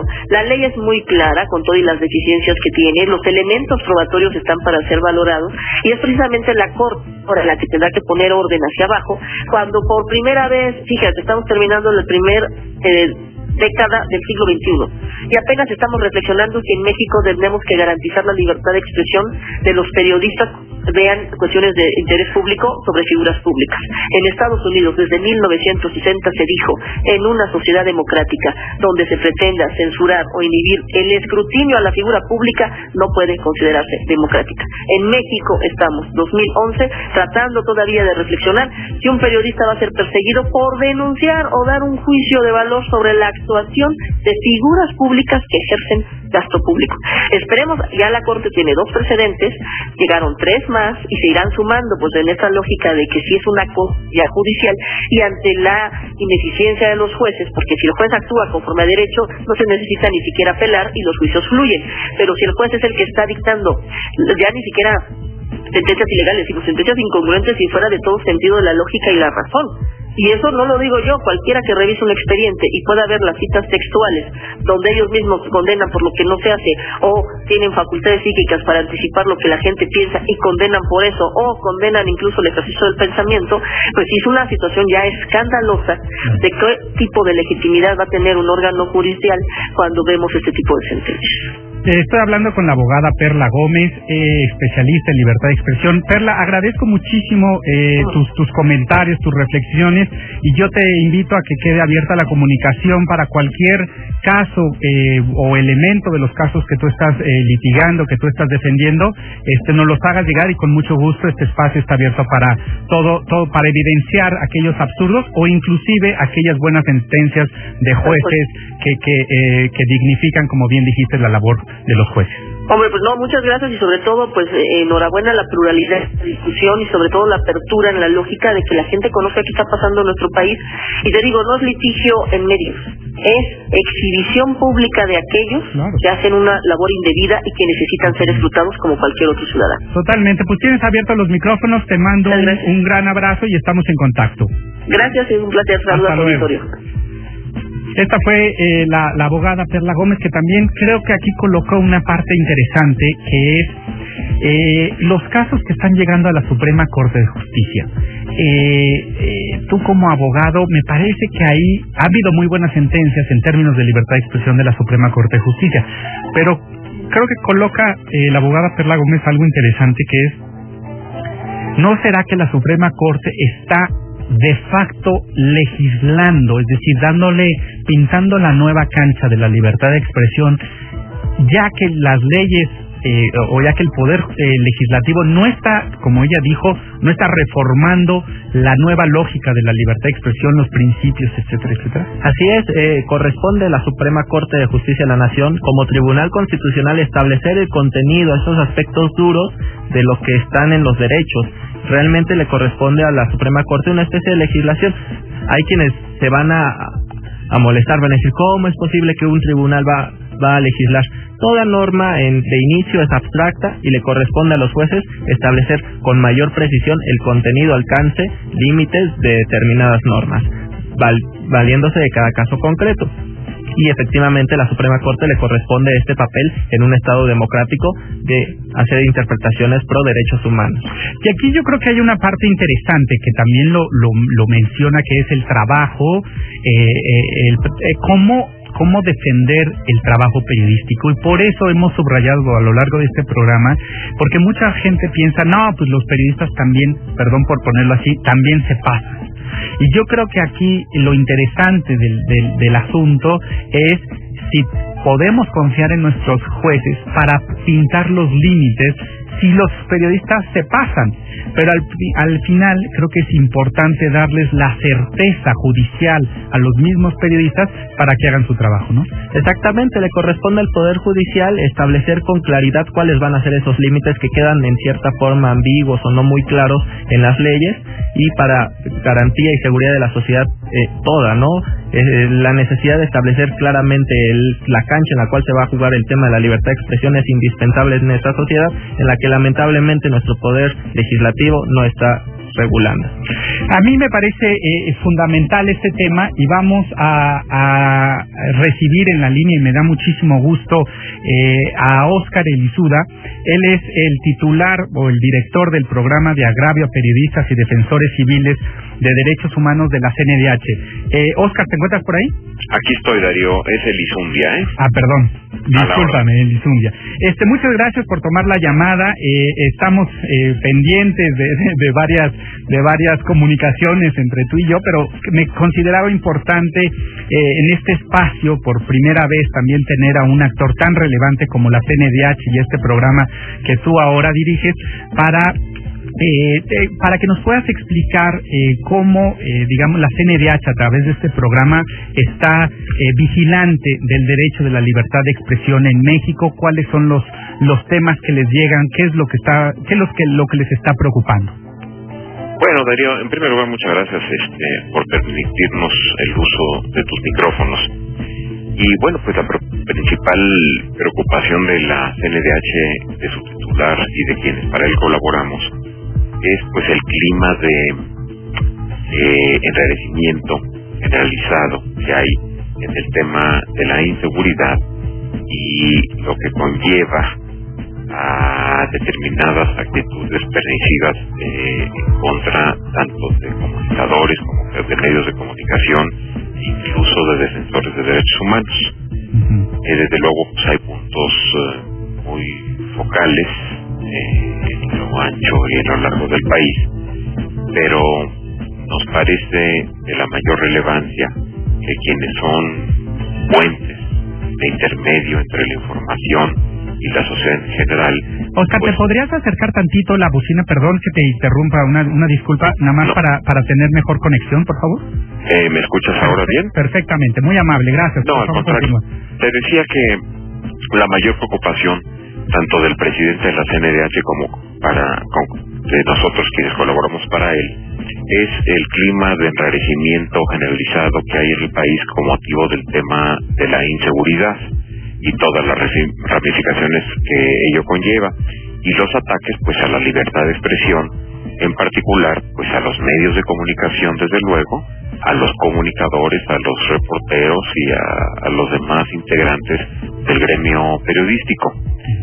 bueno, la ley es muy clara con todas las deficiencias que tiene, los elementos probatorios están para ser valorados y es precisamente la Corte por la que tendrá que poner orden hacia abajo cuando por primera vez, fíjate, estamos terminando el primer eh, década del siglo veintiuno y apenas estamos reflexionando que en México tenemos que garantizar la libertad de expresión de los periodistas vean cuestiones de interés público sobre figuras públicas. En Estados Unidos desde mil novecientos sesenta se dijo, en una sociedad democrática donde se pretenda censurar o inhibir el escrutinio a la figura pública no puede considerarse democrática. En México estamos, dos mil once, tratando todavía de reflexionar si un periodista va a ser perseguido por denunciar o dar un juicio de valor sobre la actuación de figuras públicas que ejercen gasto público. Esperemos, ya la Corte tiene dos precedentes, llegaron tres más y se irán sumando pues en esa lógica de que si es una cosa ya judicial y ante la ineficiencia de los jueces, porque si el juez actúa conforme a derecho no se necesita ni siquiera apelar y los juicios fluyen, pero si el juez es el que está dictando ya ni siquiera sentencias ilegales, sino sentencias incongruentes y fuera de todo sentido de la lógica y la razón. Y eso no lo digo yo, cualquiera que revise un expediente y pueda ver las citas textuales donde ellos mismos condenan por lo que no se hace o tienen facultades psíquicas para anticipar lo que la gente piensa y condenan por eso o condenan incluso el ejercicio del pensamiento, pues es una situación ya escandalosa de qué tipo de legitimidad va a tener un órgano judicial cuando vemos este tipo de sentencias. Estoy hablando con la abogada Perla Gómez, eh, especialista en libertad de expresión. Perla, agradezco muchísimo eh, tus, tus comentarios, tus reflexiones, y yo te invito a que quede abierta la comunicación para cualquier caso eh, o elemento de los casos que tú estás eh, litigando, que tú estás defendiendo, este, nos los hagas llegar y con mucho gusto este espacio está abierto para todo, todo para evidenciar aquellos absurdos o inclusive aquellas buenas sentencias de jueces que, que, eh, que dignifican, como bien dijiste, la labor de los jueces. Hombre, pues no, muchas gracias y sobre todo, pues eh, enhorabuena a la pluralidad de la discusión y sobre todo la apertura en la lógica de que la gente conozca qué está pasando en nuestro país. Y te digo, no es litigio en medios, es exhibición pública de aquellos claro. que hacen una labor indebida y que necesitan ser escrutados como cualquier otro ciudadano. Totalmente, pues tienes abiertos los micrófonos, te mando un, un gran abrazo y estamos en contacto. Gracias, es un placer, saludos a tu auditorio. Esta fue eh, la, la abogada Perla Gómez, que también creo que aquí colocó una parte interesante, que es eh, los casos que están llegando a la Suprema Corte de Justicia. Eh, eh, tú como abogado, me parece que ahí ha habido muy buenas sentencias en términos de libertad de expresión de la Suprema Corte de Justicia, pero creo que coloca eh, la abogada Perla Gómez algo interesante, que es, ¿no será que la Suprema Corte está de facto legislando, es decir, dándole, pintando la nueva cancha de la libertad de expresión, ya que las leyes eh, o ya que el poder eh, legislativo no está, como ella dijo, no está reformando la nueva lógica de la libertad de expresión, los principios, etcétera, etcétera? Así es, eh, corresponde a la Suprema Corte de Justicia de la Nación, como Tribunal Constitucional, establecer el contenido, esos aspectos duros de lo que están en los derechos. Realmente le corresponde a la Suprema Corte una especie de legislación. Hay quienes se van a, a molestar, van a decir, ¿cómo es posible que un tribunal va, va a legislar? Toda norma en, de inicio es abstracta y le corresponde a los jueces establecer con mayor precisión el contenido, alcance, límites de determinadas normas, val, valiéndose de cada caso concreto. Y efectivamente la Suprema Corte le corresponde este papel en un Estado democrático de hacer interpretaciones pro derechos humanos. Y aquí yo creo que hay una parte interesante que también lo, lo, lo menciona, que es el trabajo, eh, eh, el, eh, cómo, cómo defender el trabajo periodístico, y por eso hemos subrayado a lo largo de este programa, porque mucha gente piensa, no, pues los periodistas también, perdón por ponerlo así, también se pasan. Y yo creo que aquí lo interesante del, del, del asunto es si podemos confiar en nuestros jueces para pintar los límites si los periodistas se pasan. Pero al, al final creo que es importante darles la certeza judicial a los mismos periodistas para que hagan su trabajo, ¿no? Exactamente, le corresponde al Poder Judicial establecer con claridad cuáles van a ser esos límites que quedan en cierta forma ambiguos o no muy claros en las leyes, y para garantía y seguridad de la sociedad eh, toda, ¿no? Eh, la necesidad de establecer claramente el, la cancha en la cual se va a jugar el tema de la libertad de expresión es indispensable en esta sociedad en la que lamentablemente nuestro poder legislativo no está regulando. A mí me parece eh, fundamental este tema y vamos a, a recibir en la línea, y me da muchísimo gusto, eh, a Óscar Elizuda. Él es el titular o el director del programa de agravio a periodistas y defensores civiles de derechos humanos de la C N D H. Eh, Óscar, ¿te encuentras por ahí? Aquí estoy, Darío. Es Elizundia, ¿eh? Ah, perdón. Discúlpame, Elizundia. Este, muchas gracias por tomar la llamada. Eh, estamos eh, pendientes de, de, de varias de varias comunicaciones entre tú y yo, pero me consideraba importante eh, en este espacio, por primera vez, también tener a un actor tan relevante como la C N D H y este programa que tú ahora diriges, para Eh, eh, para que nos puedas explicar eh, cómo, eh, digamos, la C N D H a través de este programa está eh, vigilante del derecho de la libertad de expresión en México, cuáles son los los temas que les llegan, qué es lo que está, qué es lo que lo que les está preocupando. Bueno, Darío, en primer lugar, muchas gracias este, por permitirnos el uso de tus micrófonos. Y bueno, pues la principal preocupación de la C N D H, de su titular y de quienes para él colaboramos, es pues el clima de eh, enrarecimiento generalizado que hay en el tema de la inseguridad y lo que conlleva a determinadas actitudes permisivas eh, en contra tanto de comunicadores como de medios de comunicación, incluso de defensores de derechos humanos. Uh-huh. Eh, desde luego pues hay puntos eh, muy focales eh, en lo ancho y en lo largo del país, pero nos parece de la mayor relevancia que quienes son puentes de intermedio entre la información y la sociedad en general. Oscar, pues, ¿te podrías acercar tantito la bocina? Perdón que te interrumpa, una, una disculpa, nada más no. para, para tener mejor conexión, por favor. Eh, ¿Me escuchas ahora bien? Perfectamente, muy amable, gracias. No, por al favor, contrario. continúa. Te decía que la mayor preocupación, tanto del presidente de la C N D H como para como de nosotros quienes colaboramos para él, es el clima de enrarecimiento generalizado que hay en el país con motivo del tema de la inseguridad y todas las ramificaciones que ello conlleva, y los ataques pues a la libertad de expresión, en particular pues a los medios de comunicación, desde luego, a los comunicadores, a los reporteros y a, a los demás integrantes del gremio periodístico.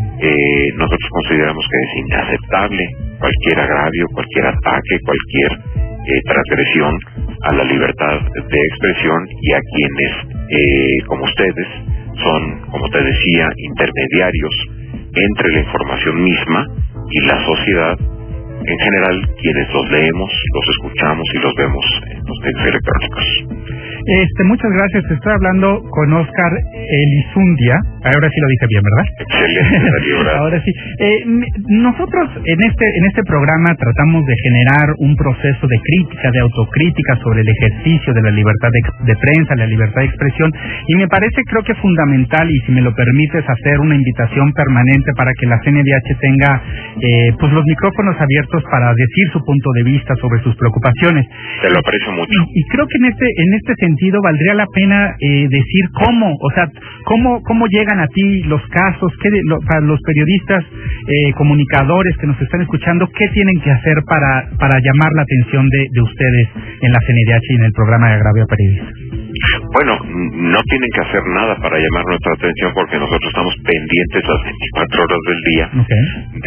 Eh, nosotros consideramos que es inaceptable cualquier agravio, cualquier ataque, cualquier eh, transgresión a la libertad de expresión y a quienes, eh, como ustedes, son, como te decía, intermediarios entre la información misma y la sociedad en general, quienes los leemos, los escuchamos y los vemos en los medios electrónicos. Este, muchas gracias. Estoy hablando con Óscar Elizundia. Ahora sí lo dije bien, ¿verdad? Excelente. Ahora sí. Eh, nosotros en este en este programa tratamos de generar un proceso de crítica, de autocrítica sobre el ejercicio de la libertad de, de prensa, la libertad de expresión, y me parece, creo que fundamental, y si me lo permites, hacer una invitación permanente para que la C N D H tenga eh, pues los micrófonos abiertos para decir su punto de vista sobre sus preocupaciones. Te lo aprecio mucho. Y, y creo que en este en este sentido valdría la pena eh, decir cómo, o sea, cómo cómo llegan a ti los casos, qué de, lo, para los periodistas, eh, comunicadores que nos están escuchando, qué tienen que hacer para para llamar la atención de, de ustedes en la C N D H y en el programa de agravio a periodistas. Bueno, no tienen que hacer nada para llamar nuestra atención, porque nosotros estamos pendientes las veinticuatro horas del día okay.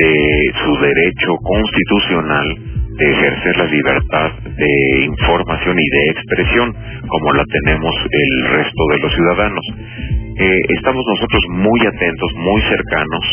de su derecho constitucional de ejercer la libertad de información y de expresión, como la tenemos el resto de los ciudadanos. Eh, estamos nosotros muy atentos, muy cercanos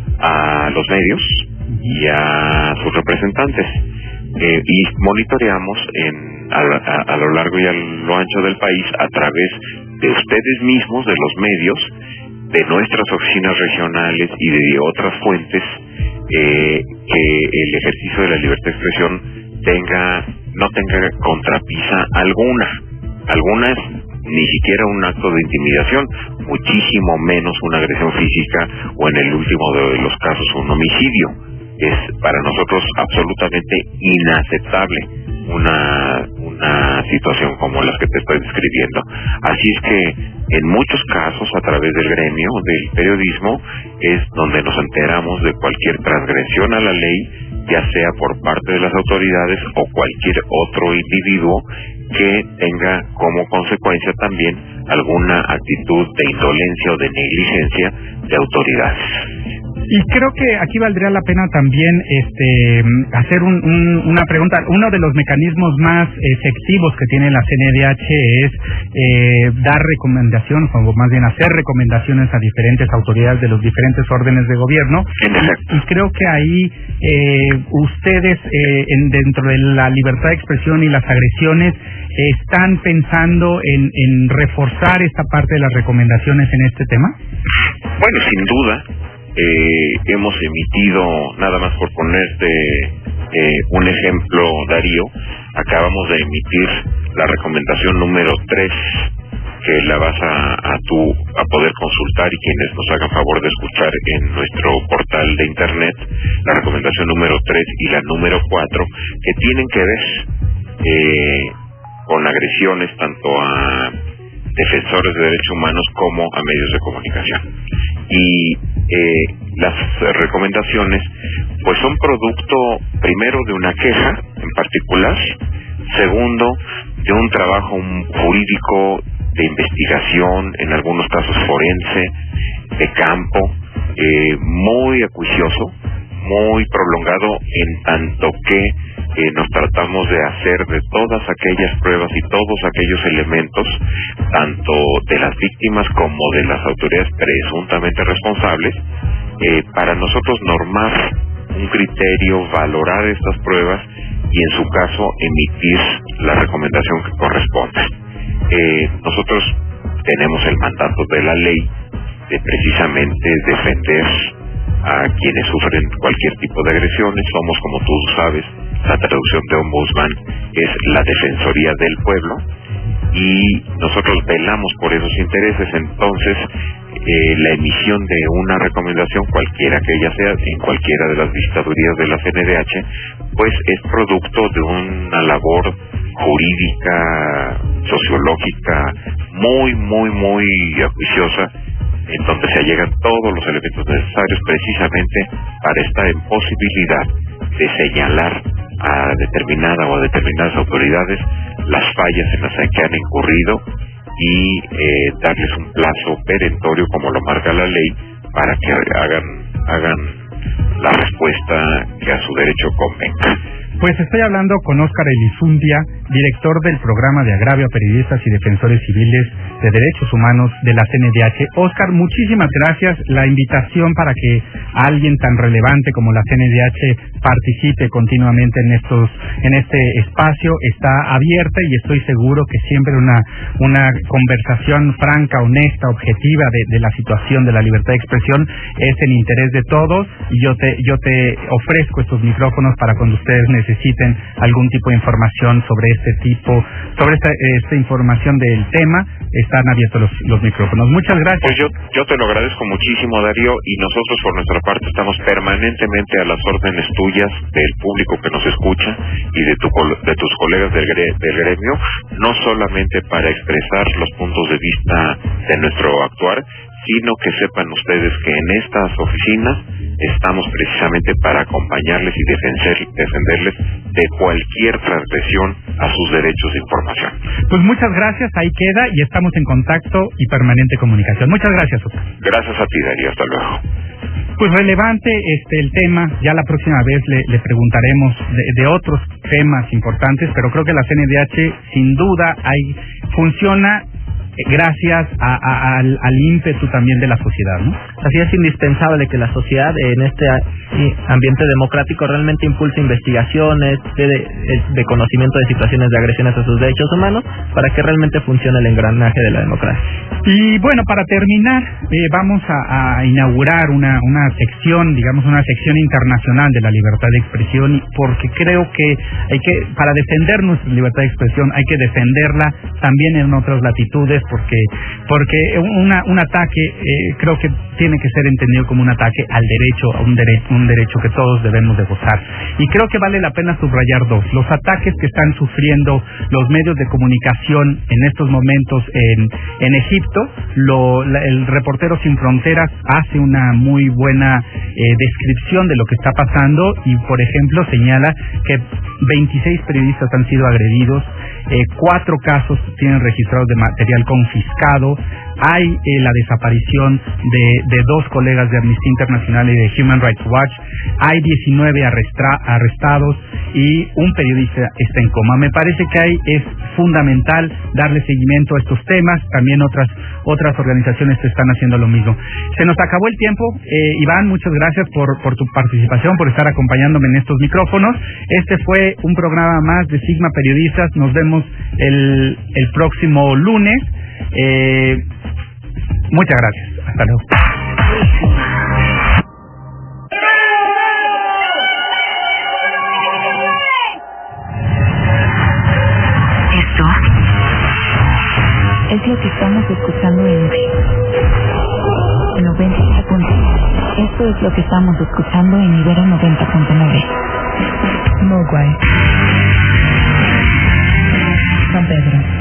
a los medios y a sus representantes, eh, y monitoreamos en a, a, a lo largo y a lo ancho del país, a través de ustedes mismos, de los medios, de nuestras oficinas regionales y de otras fuentes, eh, que el ejercicio de la libertad de expresión tenga no tenga contrapisa alguna. Algunas ni siquiera un acto de intimidación, muchísimo menos una agresión física o, en el último de los casos, un homicidio. Es para nosotros absolutamente inaceptable una una situación como las que te estoy describiendo. Así es que en muchos casos, a través del gremio del periodismo, es donde nos enteramos de cualquier transgresión a la ley ya sea por parte de las autoridades o cualquier otro individuo que tenga como consecuencia también alguna actitud de indolencia o de negligencia de autoridades. Y creo que aquí valdría la pena también este hacer un, un, una pregunta. Uno de los mecanismos más efectivos que tiene la C N D H es eh, dar recomendaciones, o más bien hacer recomendaciones a diferentes autoridades de los diferentes órdenes de gobierno. Y, y creo que ahí eh, ustedes, eh, en, dentro de la libertad de expresión y las agresiones, eh, están pensando en, en reforzar esta parte de las recomendaciones en este tema. Bueno, sin duda. Eh, hemos emitido, nada más por ponerte eh, un ejemplo, Darío, acabamos de emitir la recomendación número tres, que la vas a, a, tu, a poder consultar, y quienes nos hagan favor de escuchar en nuestro portal de internet, la recomendación número tres y la número cuatro, que tienen que ver eh, con agresiones tanto a defensores de derechos humanos como a medios de comunicación. Y eh, las recomendaciones pues son producto primero de una queja en particular, segundo de un trabajo jurídico de investigación, en algunos casos forense, de campo, eh, muy acuicioso, muy prolongado, en tanto que Eh, nos tratamos de hacer de todas aquellas pruebas y todos aquellos elementos, tanto de las víctimas como de las autoridades presuntamente responsables, eh, para nosotros normar un criterio, valorar estas pruebas y en su caso emitir la recomendación que corresponde. Eh, nosotros tenemos el mandato de la ley de precisamente defender a quienes sufren cualquier tipo de agresiones. Somos, como tú sabes, la traducción de ombudsman es la defensoría del pueblo, y nosotros velamos por esos intereses. Entonces eh, la emisión de una recomendación, cualquiera que ella sea, en cualquiera de las visitadurías de la C N D H, pues es producto de una labor jurídica, sociológica muy, muy, muy acuiciosa, en donde se allegan todos los elementos necesarios precisamente para estar en posibilidad de señalar a determinada o a determinadas autoridades las fallas en las que han incurrido y eh, darles un plazo perentorio, como lo marca la ley, para que hagan hagan la respuesta que a su derecho convenga. Pues estoy hablando con Óscar Elizundia, director del programa de agravio a periodistas y defensores civiles de derechos humanos de la C N D H. Óscar, muchísimas gracias. La invitación para que alguien tan relevante como la C N D H participe continuamente en estos en este espacio está abierta, y estoy seguro que siempre una una conversación franca, honesta, objetiva de, de la situación de la libertad de expresión es en interés de todos, y yo te yo te ofrezco estos micrófonos para cuando ustedes necesiten algún tipo de información sobre este tipo, sobre esta, esta información del tema, están abiertos los, los micrófonos. Muchas gracias. Pues yo, yo te lo agradezco muchísimo, Darío, y nosotros por nuestra parte estamos permanentemente a las órdenes tuyas, del público que nos escucha y de, tu, de tus colegas del, gre, del gremio, no solamente para expresar los puntos de vista de nuestro actuar, sino que sepan ustedes que en estas oficinas estamos precisamente para acompañarles y defender, defenderles de cualquier transgresión a sus derechos de información. Pues muchas gracias, ahí queda, y estamos en contacto y permanente comunicación. Muchas gracias, Oscar. Gracias a ti, Darío, hasta luego. Pues relevante este el tema, ya la próxima vez le, le preguntaremos de, de otros temas importantes, pero creo que la C N D H sin duda hay, funciona gracias a, a, al, al ímpetu también de la sociedad, ¿no? Así es indispensable que la sociedad en este ambiente democrático realmente impulse investigaciones de, de, de conocimiento de situaciones de agresiones a sus derechos humanos para que realmente funcione el engranaje de la democracia. Y bueno, para terminar, eh, vamos a, a inaugurar una, una sección, digamos una sección internacional de la libertad de expresión, porque creo que hay que, para defender nuestra libertad de expresión, hay que defenderla también en otras latitudes, porque porque una, un ataque eh, creo que tiene que ser entendido como un ataque al derecho, a un, dere, un un derecho que todos debemos de gozar. Y creo que vale la pena subrayar dos. Los ataques que están sufriendo los medios de comunicación en estos momentos en, en Egipto. Lo, la, el Reporteros Sin Fronteras hace una muy buena eh, descripción de lo que está pasando y, por ejemplo, señala que veintiséis periodistas han sido agredidos, eh, cuatro casos tienen registrados de material confiscado, hay eh, la desaparición de, de dos colegas de Amnistía Internacional y de Human Rights Watch, hay diecinueve arrestra, arrestados y un periodista está en coma. Me parece que ahí es fundamental darle seguimiento a estos temas, también otras otras organizaciones están haciendo lo mismo. Se nos acabó el tiempo, eh, Iván, muchas gracias por, por tu participación, por estar acompañándome en estos micrófonos. Este fue un programa más de Sigma Periodistas, nos vemos el, el próximo lunes. Eh, muchas gracias, hasta luego. Esto es lo que estamos escuchando en noventa punto nueve. Esto es lo que estamos escuchando en Ibero noventa punto nueve. Mogwai, San Pedro.